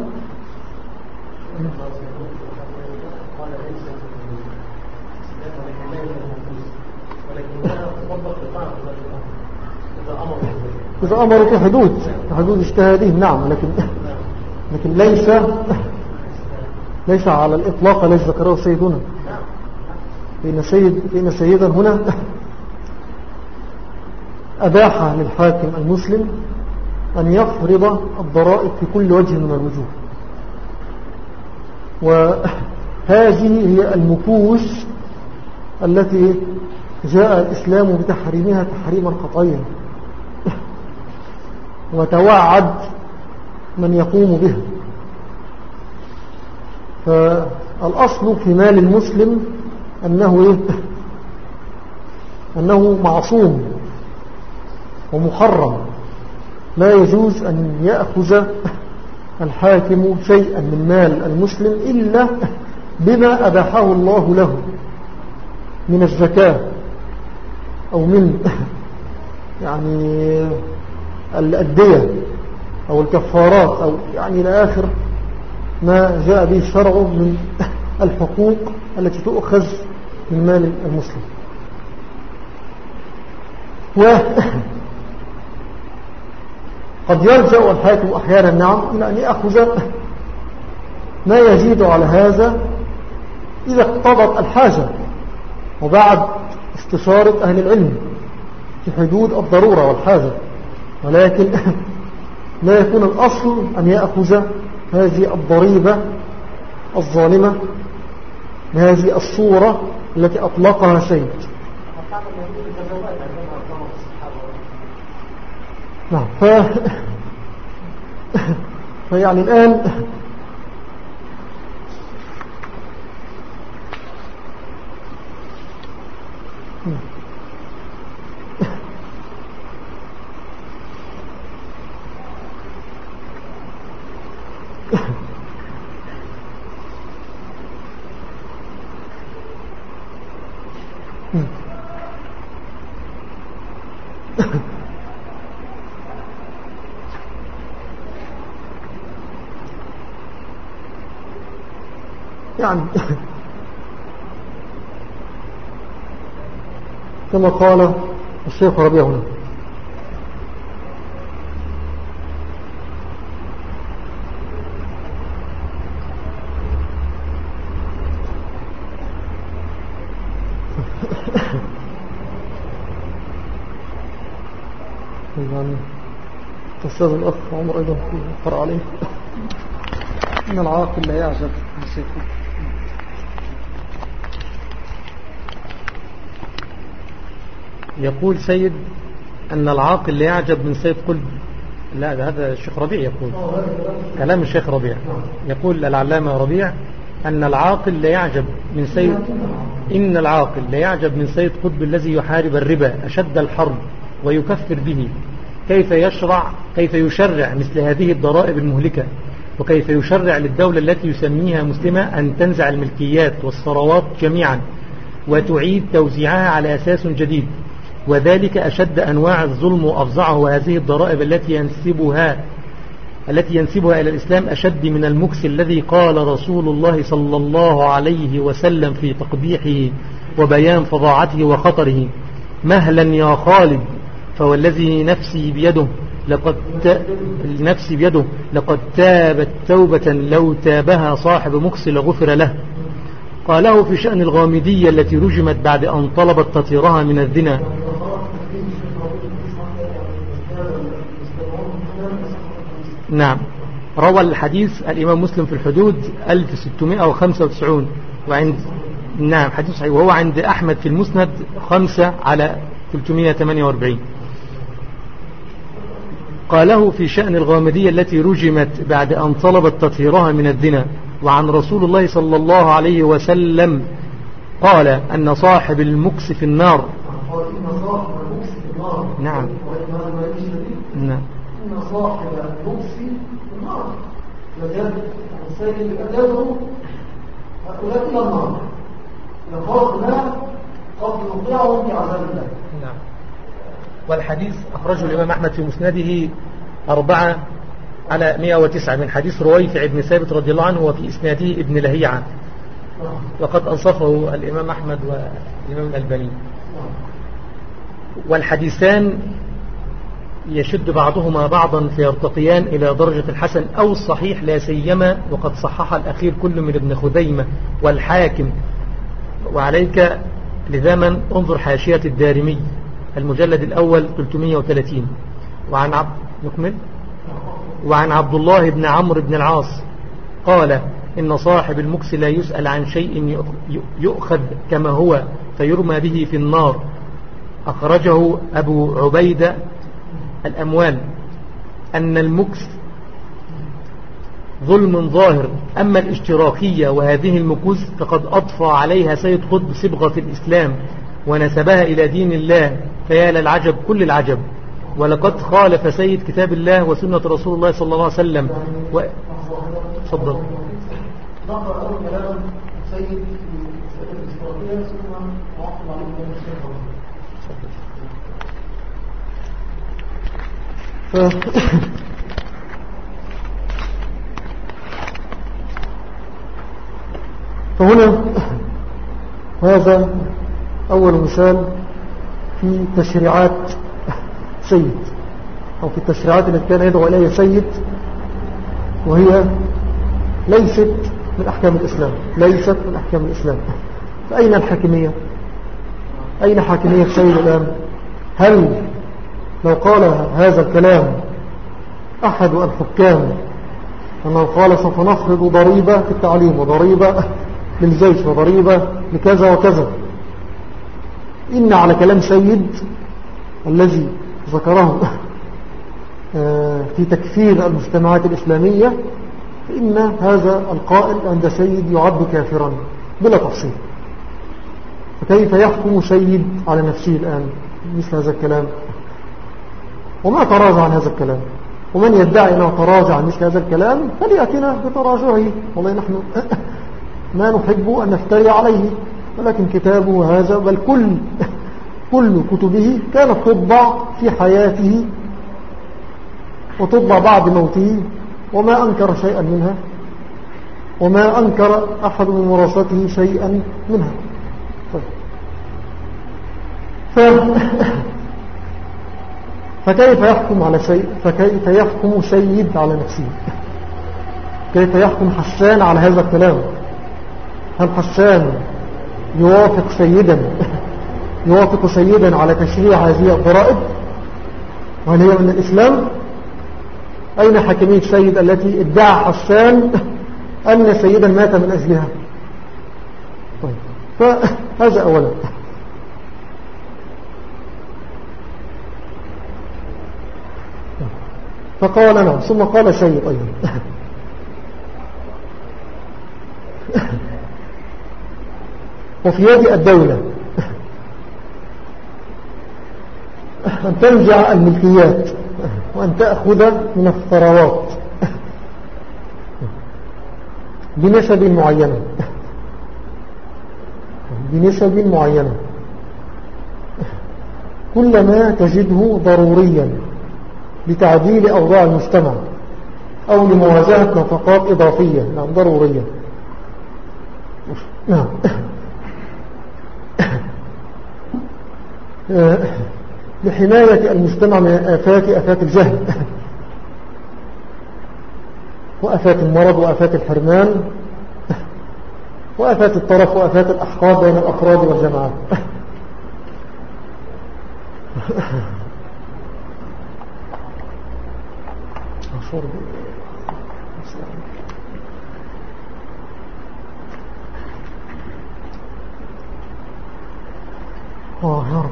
A: إذا أمروا في حدود في حدود اجتهادهم نعم، لكن لكن ليس ليس على الإطلاق ليس ذكره سيدنا، فإن سيد فإن سيدا هنا أباح للحاكم المسلم أن يفرض الضرائب في كل وجه من الوجوه، وهذه هي المكوس التي جاء الإسلام بتحريمها تحريما قطعيا، وتوعد من يقوم بها. فالأصل في مال المسلم أنه أنه معصوم ومحرم، لا يجوز أن يأخذ الحاكم شيئا من مال المسلم إلا بما أباحه الله له من الزكاة أو من يعني الأدية أو الكفارات أو يعني إلى آخر ما جاء به الشرع من الحقوق التي تؤخذ من مال المسلم. وقد يرجع الحاكم أحيانا نعم إلى أن يأخذ ما يزيد على هذا إذا اقتضت الحاجة وبعد استشارة أهل العلم في حدود الضرورة والحاجة، ولكن لا يكون الأصل أن يأخذ هذه الضريبة الظالمة بهذه الصورة التي أطلقها سيد. نعم. ف... فيعني الآن يعني كما قال الشيخ ربيع هنا يعني تستاذ الأخ عمر أيضا قرأ عليه إن العاقل لا يعجب بالشيخ.
C: يقول سيد أن العاقل لا يعجب من سيف قلب. لا، هذا الشيخ ربيع يقول كلام الشيخ ربيع. يقول العلامة ربيع أن العاقل لا يعجب من سيد إن العاقل لا يعجب من سيد قطب الذي يحارب الربا أشد الحرب ويكفر به، كيف يشرع كيف يشرع مثل هذه الضرائب المهلكة، وكيف يشرع للدولة التي يسميها مسلمة أن تنزع الملكيات والثروات جميعا وتعيد توزيعها على أساس جديد، وذلك أشد أنواع الظلم وأفظعه. وهذه الضرائب التي ينسبها التي ينسبها إلى الإسلام أشد من المكس الذي قال رسول الله صلى الله عليه وسلم في تقبيحه وبيان فظاعته وخطره: مهلا يا خالد، فوالذي نفسي بيده لقد ت... نفسي بيده لقد تابت توبة لو تابها صاحب مكس لغفر له. قاله في شأن الغامدية التي رجمت بعد أن طلبت تطهيرها من الزنا. نعم، روى الحديث الإمام مسلم في الحدود ألف وستمائة وخمسة وتسعين، وعند نعم حديث صحيح، وهو عند أحمد في المسند خمسة على ثلاثمائة وثمانية وأربعين. قاله في شأن الغامدية التي رجمت بعد أن طلبت تطهيرها من الزنا. وعن رسول الله صلى الله عليه وسلم قال أن صاحب المكس في النار. نعم نعم
A: إن صاحب المكس في النار لجد السيد أجده هؤلاء إلى النار يخاف ما قد يطيعهم بعذاب الله.
C: نعم. والحديث أخرجه الإمام أحمد في مسنده أربعة على مئة وتسعة من حديث رويفع بن ثابت رضي الله عنه، وفي إسناده ابن لهيعة، وقد أنصفه الإمام أحمد والإمام الألباني. والحديثان يشد بعضهما بعضا فيرتقيان إلى درجة الحسن أو الصحيح، لا سيما وقد صحح الأخير كل من ابن خزيمة والحاكم. وعليك لذا انظر حاشية الدارمي المجلد الأول ثلاثمائة وثلاثين. وعن عبد نكمل وعن عبد الله بن عمرو بن العاص قال: إن صاحب المكس لا يسأل عن شيء يؤخذ كما هو فيرمى به في النار. أخرجه أبو عبيدة الأموال. أن المكس ظلم ظاهر، أما الاشتراكية وهذه المكوس فقد أضفى عليها سيد قطب صبغة الإسلام ونسبها إلى دين الله، فيا للعجب كل العجب. ولقد خالف سيد كتاب الله وسنة رسول الله صلى الله عليه وسلم. و... تفضل.
A: نقرأ أول كلام سيد الاشتراكية ثم نعقب عليه الشيخ. فهنا هذا أول مثال في تشريعات سيد، أو في التشريعات التي كان يدعو إليها سيد، وهي ليست من أحكام الإسلام ليست من أحكام الإسلام. فأين الحاكمية؟ أين حاكمية سيد الآن؟ هل لو قال هذا الكلام أحد الحكام أنه قال سوف نفرض ضريبة في التعليم وضريبة للجيش وضريبة لكذا وكذا، إن على كلام سيد الذي ذكره في تكفير المجتمعات الإسلامية، فإن هذا القائل عند سيد يعد كافرا بلا تفصيل. فكيف يحكم سيد على نفسه الآن مثل هذا الكلام؟ وما تراجع عن هذا الكلام، ومن يدعي أنه تراجع عن مثل هذا الكلام فليأتنا بتراجعه. والله نحن ما نحب أن نفتري عليه، ولكن كتابه هذا بل كل كل كتبه كانت تطبع في حياته وتطبع بعد موته، وما أنكر شيئا منها، وما أنكر أحد من ورثته شيئا منها. ف... فكيف يحكم على شيء فكيف يحكم سيد على نفسه؟ كيف يحكم حسان على هذا الكلام؟ هل حسان يوافق سيدا يوافق سيدا على تشريع هذه الضرائب؟ وهل هي من الإسلام؟ أين حكمية سيد التي ادعى حسان أن سيدا مات من أجلها؟ طيب، فهذا أولا. فقال نعم، ثم قال سيد أيضا وفي يد الدولة أن تنزع الملكيات وأن تأخذ من الثروات بنسب معينة بنسب معينة كلما تجده ضروريا لتعديل أوضاع المجتمع أو لمواجهة نفقات إضافية. نعم، ضرورية. نعم. لحماية المجتمع من آفات آفات الجهل وآفات المرض وآفات الحرمان وآفات الطرف وآفات الأحقاد بين الأفراد والجماعات. آه يا رب.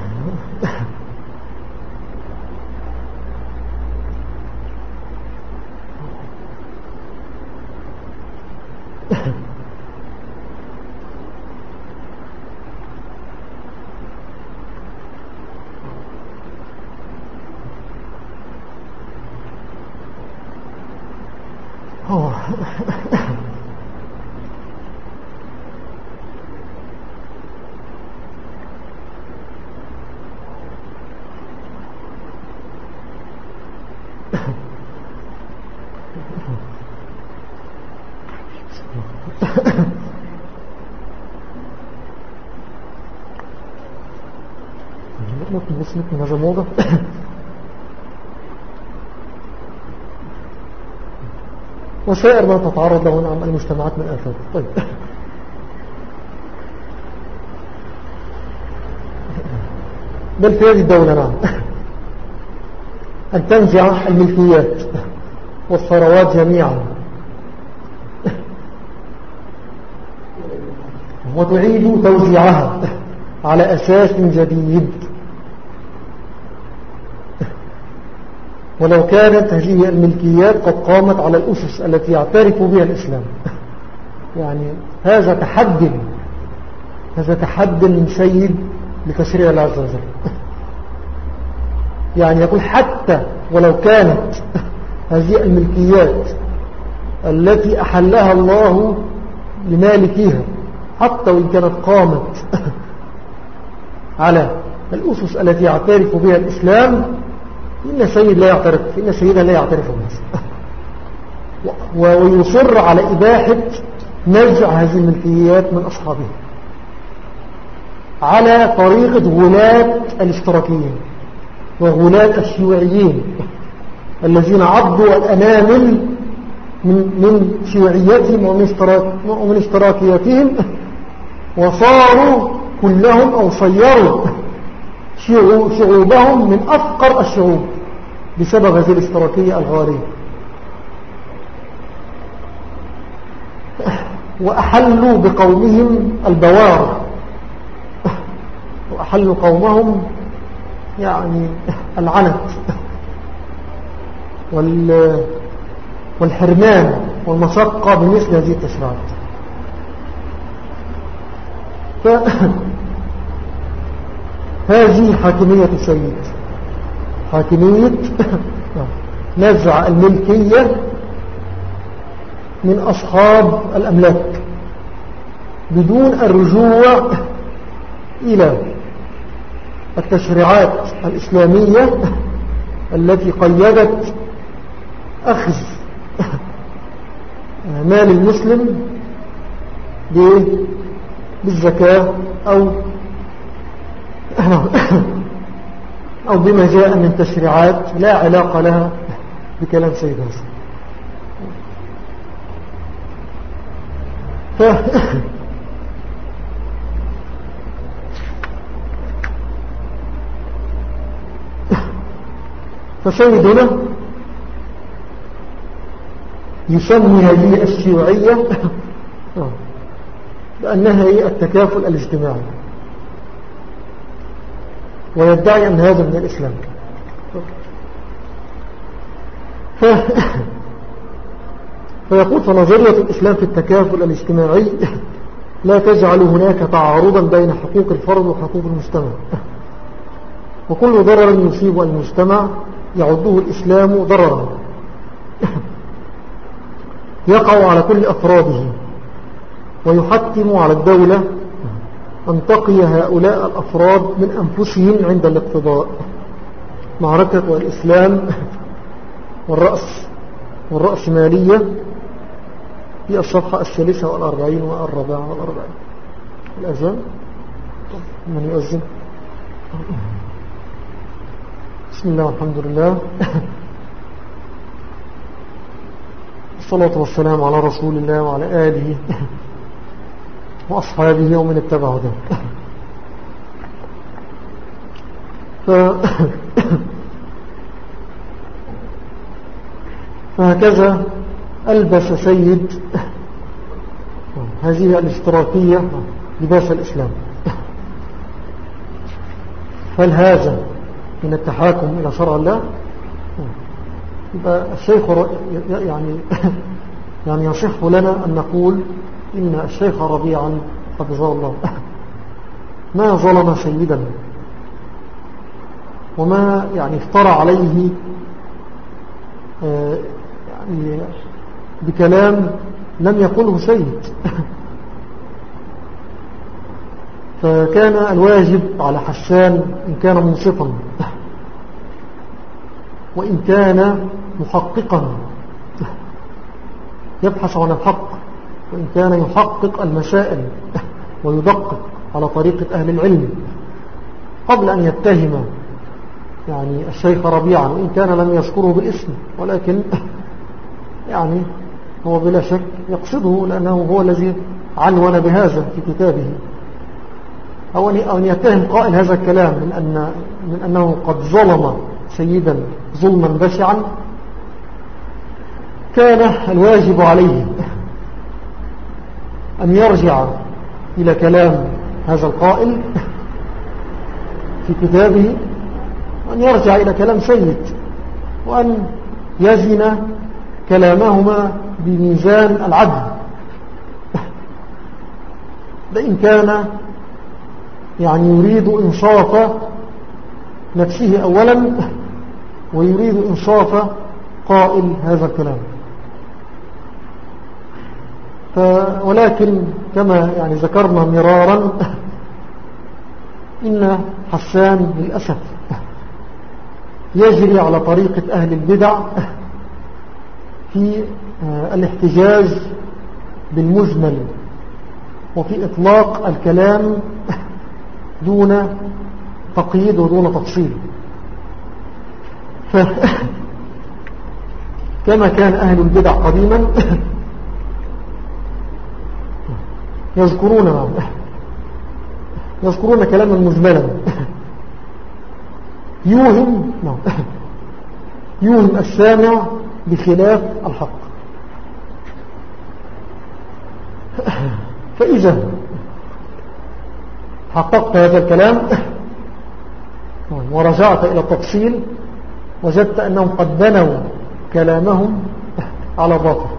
A: ممكن بس ممكن هذا موضة وسائر ما تتعرض له نعم المجتمعات من آفات. طيب، بل في هذه الدولة نعم أن تنزع الملكيات والثروات جميعا وتعيد توزيعها على أساس جديد، ولو كانت هذه الملكيات قد قامت على الأسس التي يعترف بها الإسلام. يعني هذا تحدي هذا تحدي من سيد لتشريع الله عز وجل. يعني يقول حتى ولو كانت هذه الملكيات التي أحلها الله لمالكيها حتى وإن كانت قامت على الأسس التي يعترف بها الإسلام، إن سيد لا يعترف إن سيدا لا يعترف بها، ويصر على إباحة نزع هذه الملكيات من أصحابها على طريقة غلاة الاشتراكيين وغلاة الشيوعيين الذين عضوا الأنامل من من شيوعيتهم ومن, ومن اشتراكياتهم، وصاروا كلهم أو صيروا شعوبهم من أفقر الشعوب بسبب هذه الاشتراكية الغالية. وأحلوا بقومهم البوار، وأحلوا قومهم يعني العنت والحرمان والمشقة بمثل هذه التشريعات. فهذه حاكمية السيد، حاكمية نزع الملكية من أصحاب الأملاك بدون الرجوع إلى التشريعات الإسلامية التي قيدت أخذ مال المسلم بالزكاة أو أو بما جاء من تشريعات لا علاقة لها بكلام سيد هذا. ف... فسيدنا يسمي هذه الشيوعية بأنها هي التكافل الاجتماعي، ويدعي أن هذا من الإسلام. ف... فيقول فنظرية الإسلام في التكافل الاجتماعي لا تجعل هناك تعارضا بين حقوق الفرد وحقوق المجتمع، وكل ضرر يصيب المجتمع يعده الإسلام ضررا يقع على كل أفراده، ويحتم على الدولة أن تقي هؤلاء الأفراد من أنفسهم عند الاقتضاء. معركة الإسلام والرأس والرأسمالية في الصفحة الثالثة والأربعين والرابعة والأربعين. الأذان من يؤذن؟ بسم الله والحمد لله، الصلاة والسلام على رسول الله وعلى آله وأصحابه ومن اتبعه ده. ف... فهكذا ألبس سيد هذه الاشتراكية لباس الإسلام. هل هذا من التحاكم إلى شرع الله؟ يبقى الشيخ يعني يعني يصح لنا أن نقول إن الشيخ ربيعا حفظه الله ما ظلم سيدا، وما يعني افترى عليه يعني بكلام لم يقله سيد. فكان الواجب على حسان إن كان منصفا وإن كان محققا يبحث عن الحق، وإن كان يحقق المسائل ويدقق على طريقة أهل العلم قبل أن يتهم يعني الشيخ ربيعا، وإن كان لم يذكره بالاسم، ولكن يعني هو بلا شك يقصده لأنه هو الذي عنون بهذا في كتابه. أو أن يتهم قائل هذا الكلام من, أن من أنه قد ظلم سيدا ظلما بشعا، كان الواجب عليه أن يرجع إلى كلام هذا القائل في كتابه، وأن يرجع إلى كلام سيد، وأن يزن كلامهما بميزان العدل. لئن كان يعني يريد إنصاف نفسه أولا، ويريد إنصاف قائل هذا الكلام. ولكن كما يعني ذكرنا مرارا إن حسان للأسف يجري على طريقة أهل البدع في الاحتجاج بالمجمل وفي إطلاق الكلام دون تقييد ودون تفصيل. كما كان أهل البدع قديما يذكرون يذكرون كلاما مجملا يوهم يوهم السامع بخلاف الحق. فإذا حققت هذا الكلام ورجعت إلى التفصيل، وجدت أنهم قد بنوا كلامهم على باطل.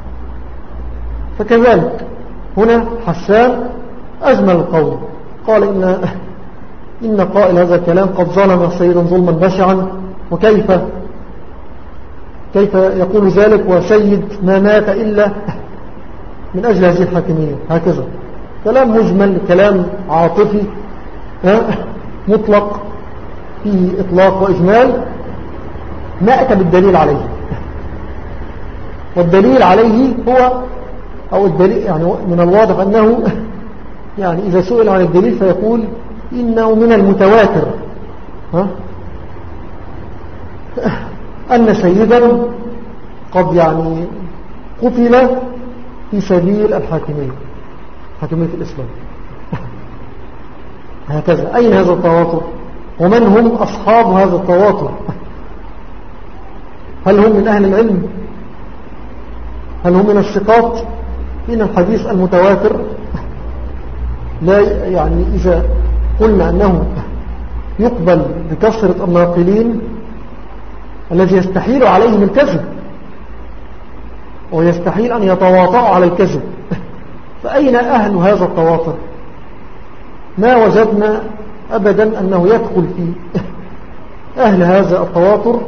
A: فكذلك هنا حسان أجمل القول، قال إن, إن قائل هذا الكلام قد ظلم سيدا ظلما بشعا، وكيف كيف يقول ذلك وسيد ما مات إلا من أجل هذه الحاكمية. هكذا كلام مجمل، كلام عاطفي مطلق فيه إطلاق وإجمال، ما أتى بالدليل عليه. والدليل عليه هو أو الدليل يعني من الواضح أنه يعني إذا سئل عن الدليل فيقول إنه من المتواتر ها أن سيدا قد يعني قتل في سبيل الحاكمية، حاكمية الإسلام. هكذا أين هذا التواتر؟ ومن هم أصحاب هذا التواتر؟ هل هم من أهل العلم؟ هل هم من الثقات؟ إن الحديث المتواتر لا يعني إذا قلنا أنه يقبل بكثرة الناقلين الذي يستحيل عليهم الكذب ويستحيل أن يتواطعوا على الكذب، فأين أهل هذا التواتر؟ ما وجدنا أبدا أنه يدخل في أهل هذا التواتر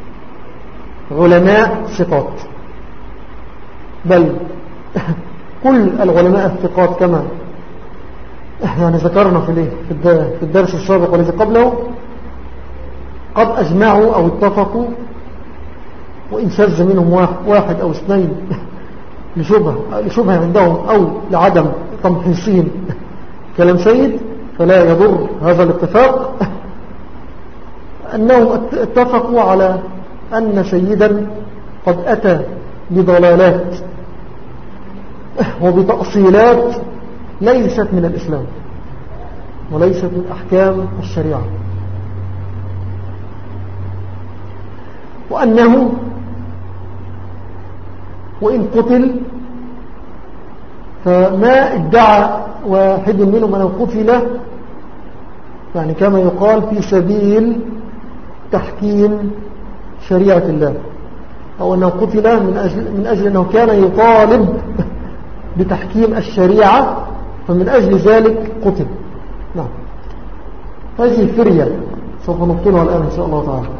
A: علماء ثقات، بل كل العلماء الثقات كما يعني ذكرنا في في الدرس السابق والذي قبله قد أجمعوا أو اتفقوا، وإن شذ منهم واحد أو اثنين لشبه, لشبه عندهم أو لعدم تمحيصين كلام سيد فلا يضر هذا الاتفاق، أنهم اتفقوا على أن سيدا قد أتى بضلالات وبتأصيلات ليست من الإسلام وليست من أحكام الشريعة، وأنه وإن قتل فما ادعى واحد منهم أنه قتل يعني كما يقال في سبيل تحكيم شريعة الله، أو أنه قتل من أجل, من أجل أنه كان يطالب بتحكيم الشريعة فمن أجل ذلك قتل. نعم، هذه فرية سوف نبطلها الآن إن شاء الله تعالى.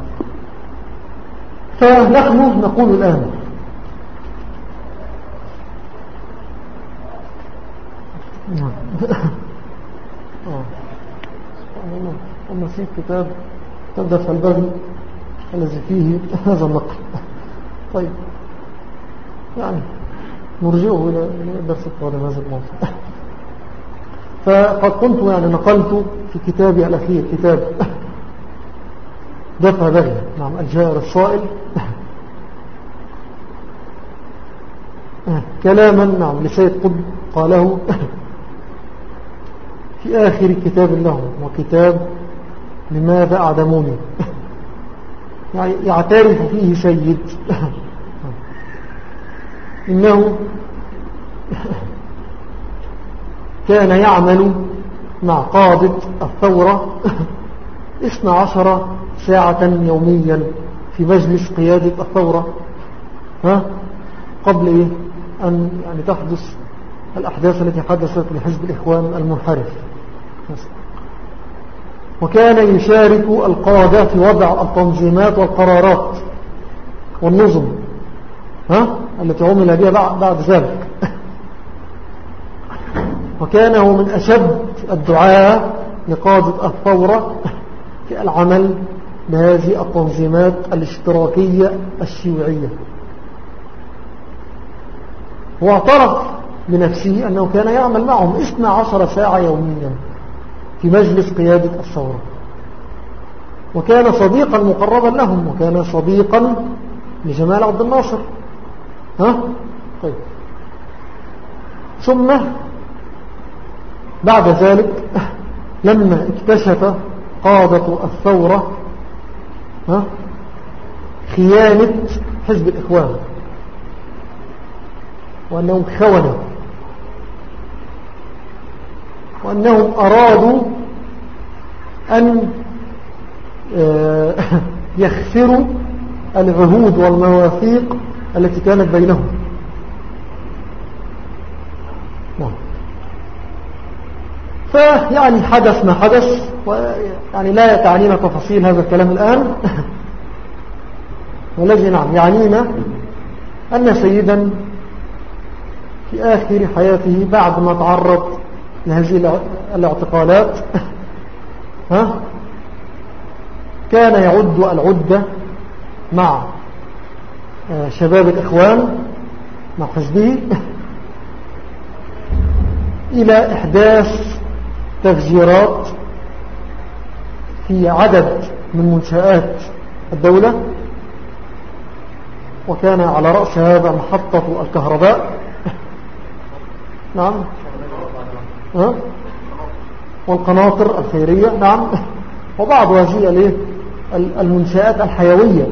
A: فنحن نقول الآن أما في كتاب تبدأ البغي الذي فيه هذا النقل. طيب يعني نرجعه إلى الدرس القادم هذا الموضوع. فقد كنت يعني نقلت في كتابي الأخير كتاب دفع بغي نعم الجائر الصائل كلاما نعم لسيد قطب قاله في آخر كتاب له، وكتاب لماذا أعدموني، يعني يعترف فيه سيد إنه كان يعمل مع قادة الثورة اثنى عشر ساعة يوميا في مجلس قيادة الثورة ها قبل إيه أن يعني تحدث الأحداث التي حدثت لحزب الإخوان المنحرف، وكان يشارك القادة في وضع التنظيمات والقرارات والنظم ها التي عمل بها بعد ذلك، وكان هو من أشد الدعاة لقادة الثورة في العمل بهذه التنظيمات الاشتراكية الشيوعية، واعترف بنفسه أنه كان يعمل معهم اثنى عشر ساعة يوميا في مجلس قيادة الثورة، وكان صديقا مقربا لهم، وكان صديقا لجمال عبد الناصر ها طيب. ثم بعد ذلك لما اكتشف قادة الثورة ها خيانة حزب الإخوان وأنهم خونوا وأنهم أرادوا أن يخسروا العهود والمواثيق التي كانت بينهم. فيعني حدث ما حدث، ويعني لا تعنينا تفاصيل هذا الكلام الآن. والذي نعم يعنينا أن سيدا في آخر حياته بعد ما تعرض لهذه الاعتقالات ها كان يعد العدة مع شباب الإخوان مع حزبه إلى إحداث تفجيرات في عدد من منشآت الدولة، وكان على رأس هذا محطة الكهرباء. نعم. ها؟ والقناطر الخيرية. نعم. وبعض هذه المنشآت الحيوية.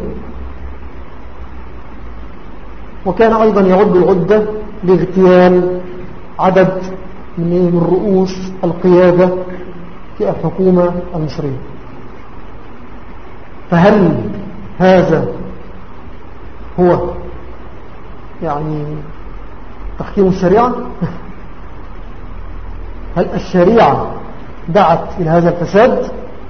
A: وكان أيضا يعد العدة لاغتيال عدد من رؤوس القيادة في الحكومة المصرية. فهل هذا هو يعني تحكيم الشريعة؟ هل الشريعة دعت إلى هذا الفساد؟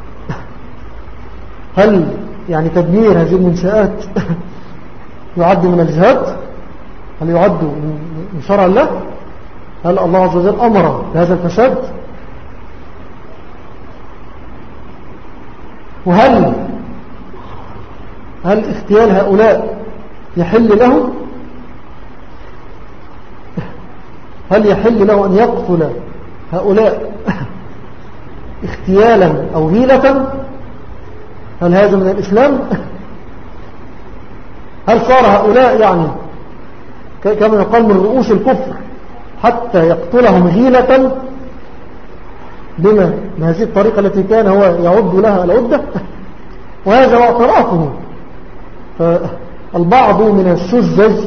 A: هل يعني تدمير هذه المنشآت يعد من الجهاد؟ هل يعد من شرع الله؟ هل الله عز وجل أمر بهذا الفساد؟ وهل هل اغتيال هؤلاء يحل له؟ هل يحل له أن يقتل هؤلاء اغتيالا أو غيلة؟ هل هذا من الإسلام؟ هل صار هؤلاء يعني كما يقال من رؤوس الكفر حتى يقتلهم غيلة بما بهذه الطريقة التي كان هو يعد لها العدة؟ وهذا هو اعترافه. فالبعض من السذج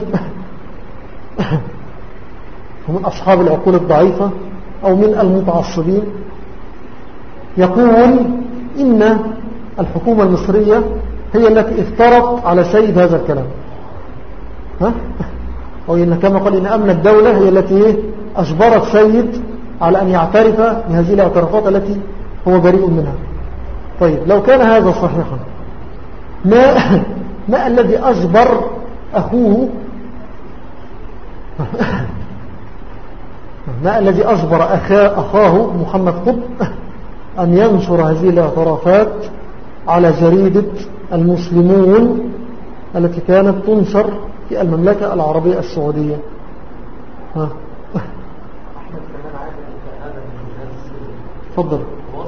A: ومن أصحاب العقول الضعيفة أو من المتعصبين يقول إن الحكومة المصرية هي التي افترضت على سيد هذا الكلام، ها؟ أو إن كما قال إن أمن الدولة هي التي أجبرت سيد على أن يعترف بهذه الاعترافات التي هو بريء منها. طيب لو كان هذا صحيحا، ما, ما الذي أجبر أخوه ما الذي أجبر أخاه, أخاه محمد قطب أن ينشر هذه الاعترافات على جريدة المسلمون التي كانت تنشر في المملكة العربية السعودية؟ ها تفضل.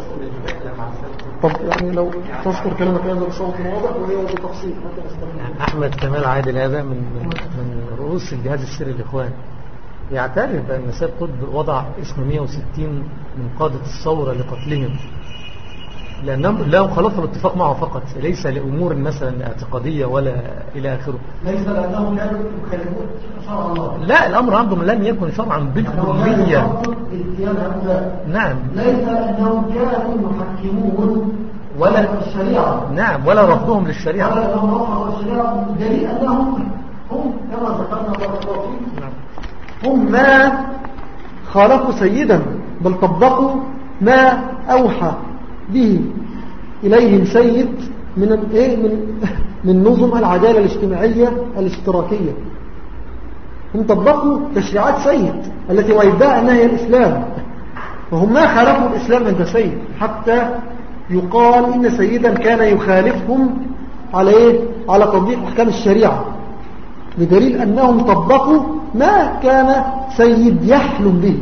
A: طب يعني لو تذكر كلمة هذا بصوت واضح وهي بتفصيل.
C: أحمد كمال عادل هذا من من رؤوس الجهاز السري الإخوان يعترف بأن سيد قطب وضع اسم مئة وستين من قادة الثورة لقتلهم، لأنهم لا خلطوا الاتفاق معه فقط، ليس لأمور مثلا اعتقادية ولا إلى آخره.
A: ليس لأنهم كانوا يخالفون شرع الله.
C: لا، الأمر عندهم لم يكن شرعا بالكلية. نعم.
A: ليس أنهم كانوا يحكمون
C: ولا
A: الشريعة.
C: نعم، ولا رفضهم للشريعة.
A: ولا لهم رفضوا الشريعة، دليل أنهم هم كما ذكرنا بارك هم ما خالفوا سيدا، بل طبقوا ما أوحى به إليهم سيد من إيه من من نظم العدالة الاجتماعية الاشتراكية. هم طبقوا تشريعات سيد التي ويدعى أنها هي الإسلام، وهم ما خالفوا الإسلام عند سيد، حتى يقال إن سيدا كان يخالفهم على إيه؟ على تطبيق أحكام الشريعة، بدليل أنهم طبقوا ما كان سيد يحلم به.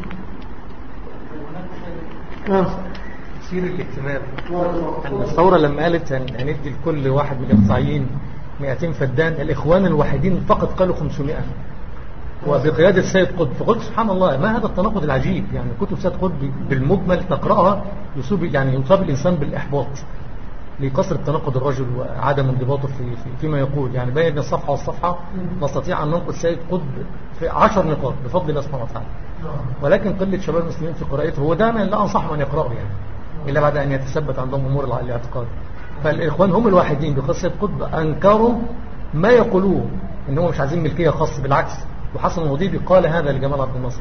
C: تفسير الاكتمال أن الثورة لما قالت هندي لكل واحد من الإقطاعيين مئتين فدان، الإخوان الوحيدين فقط قالوا خمسمائة وبقيادة سيد قطب. فقلت سبحان الله، ما هذا التناقض العجيب؟ يعني كتب سيد قطب بالمجمل تقرأها يصاب يعني يصاب الإنسان بالإحباط لكسر التناقض الرجل وعدم انضباطه في فيما يقول. يعني بين الصفحة والصفحة نستطيع أن ننقذ سيد قطب في عشر نقاط بفضل الله سبحانه وتعالى، ولكن قلة شباب المسلمين في قراءته، هو ده لا أنصحهم أن يقرأوا يعني إلا بعد أن يتثبت عندهم أمور الاعتقاد. فالإخوان هم الواحدين بقصة قطب أنكروا ما يقولوه إن هم مش عايزين ملكية خاصة، بالعكس. وحسن المضيبي قال هذا لجمال عبد الناصر.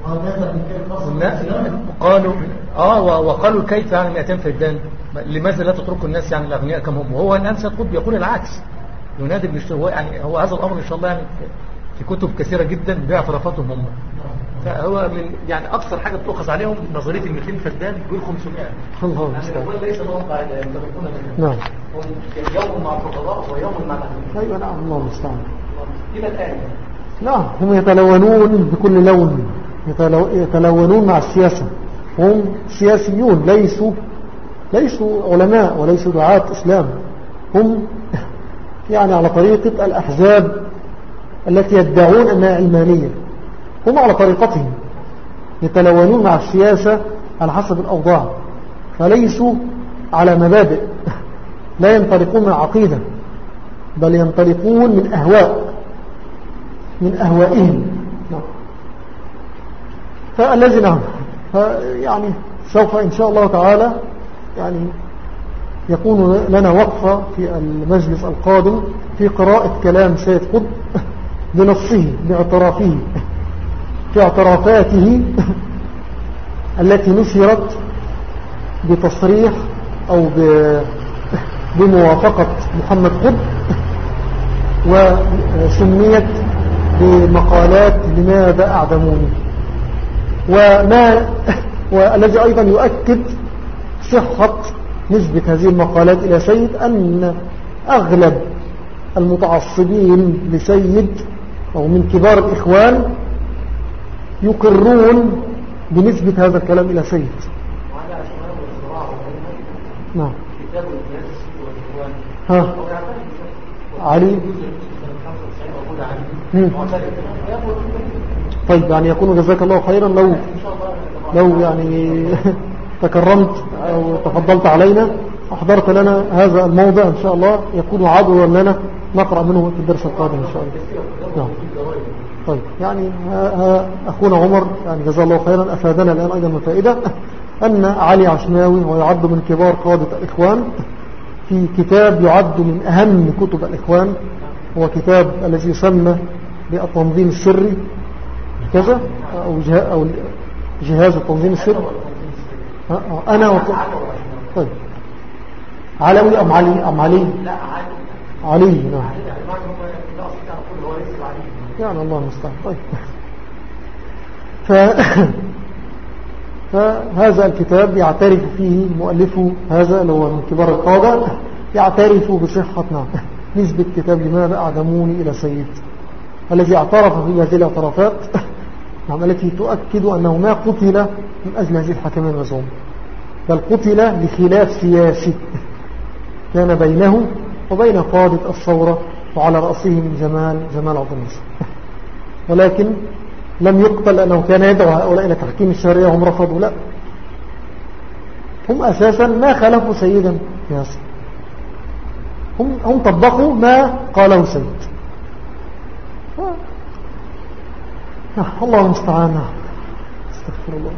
C: قالوا آه وقالوا كيف يعني مئتين فدان، لماذا لا تتركوا الناس يعني الأغنياء كم هم؟ وهو الآن سيد قطب يقول العكس، ينادي هو يعني هو هذا الأمر إن شاء الله يعني في كتب كثيرة جدا باعترافاتهم هم. فهو من يعني أكثر حاجة بتؤخذ عليهم نظرية ال مئتين فدان يقول خمسمائة.
A: الله
C: يعني ليس لهم قاعدة ينطبقون منها.
A: نعم.
C: يوم مع الفقراء ويوم مع الأغنياء.
A: أيوة نعم الله المستعان.
C: إلى الآن.
A: نعم هم يتلونون بكل لون، يتلونون مع السياسة، هم سياسيون ليسوا ليسوا علماء وليسوا دعاة إسلام، هم يعني على طريقة الأحزاب التي يدعون أنها علمانية، هم على طريقتهم يتلونون مع السياسة على حسب الأوضاع، فليسوا على مبادئ، لا ينطلقون من عقيدة بل ينطلقون من أهواء من أهوائهم. فالذي نعم يعني سوف إن شاء الله تعالى يعني يكون لنا وقفة في المجلس القادم في قراءة كلام سيد قطب بنصه باعترافه في اعترافاته التي نشرت بتصريح أو بموافقة محمد قطب وسميت بمقالات لماذا أعدموني، وما والذي أيضا يؤكد صحة نسبة هذه المقالات إلى سيد أن أغلب المتعصبين لسيد أو من كبار الإخوان يقرون بنسبة هذا الكلام إلى سيد. نعم. ها علي. طيب يعني يكون جزاك الله خيرا لو لو يعني تكرمت أو تفضلت علينا أحضرت لنا هذا الموضع إن شاء الله يكون عضوا لنا نقرأ منه في الدرس القادم إن شاء الله. نعم. طيب يعني ها ها أخونا عمر يعني جزاه الله خيرا أفادنا الآن أيضا من فائدة أن علي عشماوي ويعد من كبار قادة الإخوان في كتاب يعد من أهم كتب الإخوان، هو كتاب الذي يسمى بالتنظيم السري كذا أو, أو جهاز التنظيم السري. أنا وط... طيب علوي أم علي أم علي
B: لا علي
A: علي نعم
B: يعني
A: يعني الله المستعان. طيب ف... فهذا الكتاب يعترف فيه مؤلفه هذا اللي هو من كبار القادة يعترف بصحة نعم نسبة كتاب لماذا أعدموني إلى سيد الذي اعترف في هذه الاعترافات نعم التي تؤكد أنه ما قتل من أجل هذه الحكمين مزعوم، بل قتل لخلاف سياسي كان بينه وبين قادة الثورة وعلى رأسهم جمال جمال عبد الناصر، ولكن لم يقتل لأنه كان يدعو هؤلاء إلى تحكيم الشريعة وهم رفضوا، لا هم أساسا ما خالفوا سيدا ياسر، هم, هم طبقوا ما قاله سيد. الله المستعان. استغفر الله.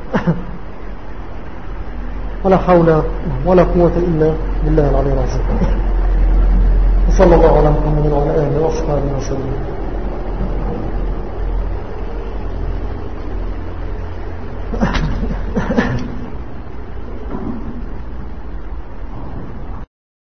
A: ولا حول ولا قوة إلا بالله العلي العظيم. وصلى الله على محمد وعلى آله وأصحابه وسلم.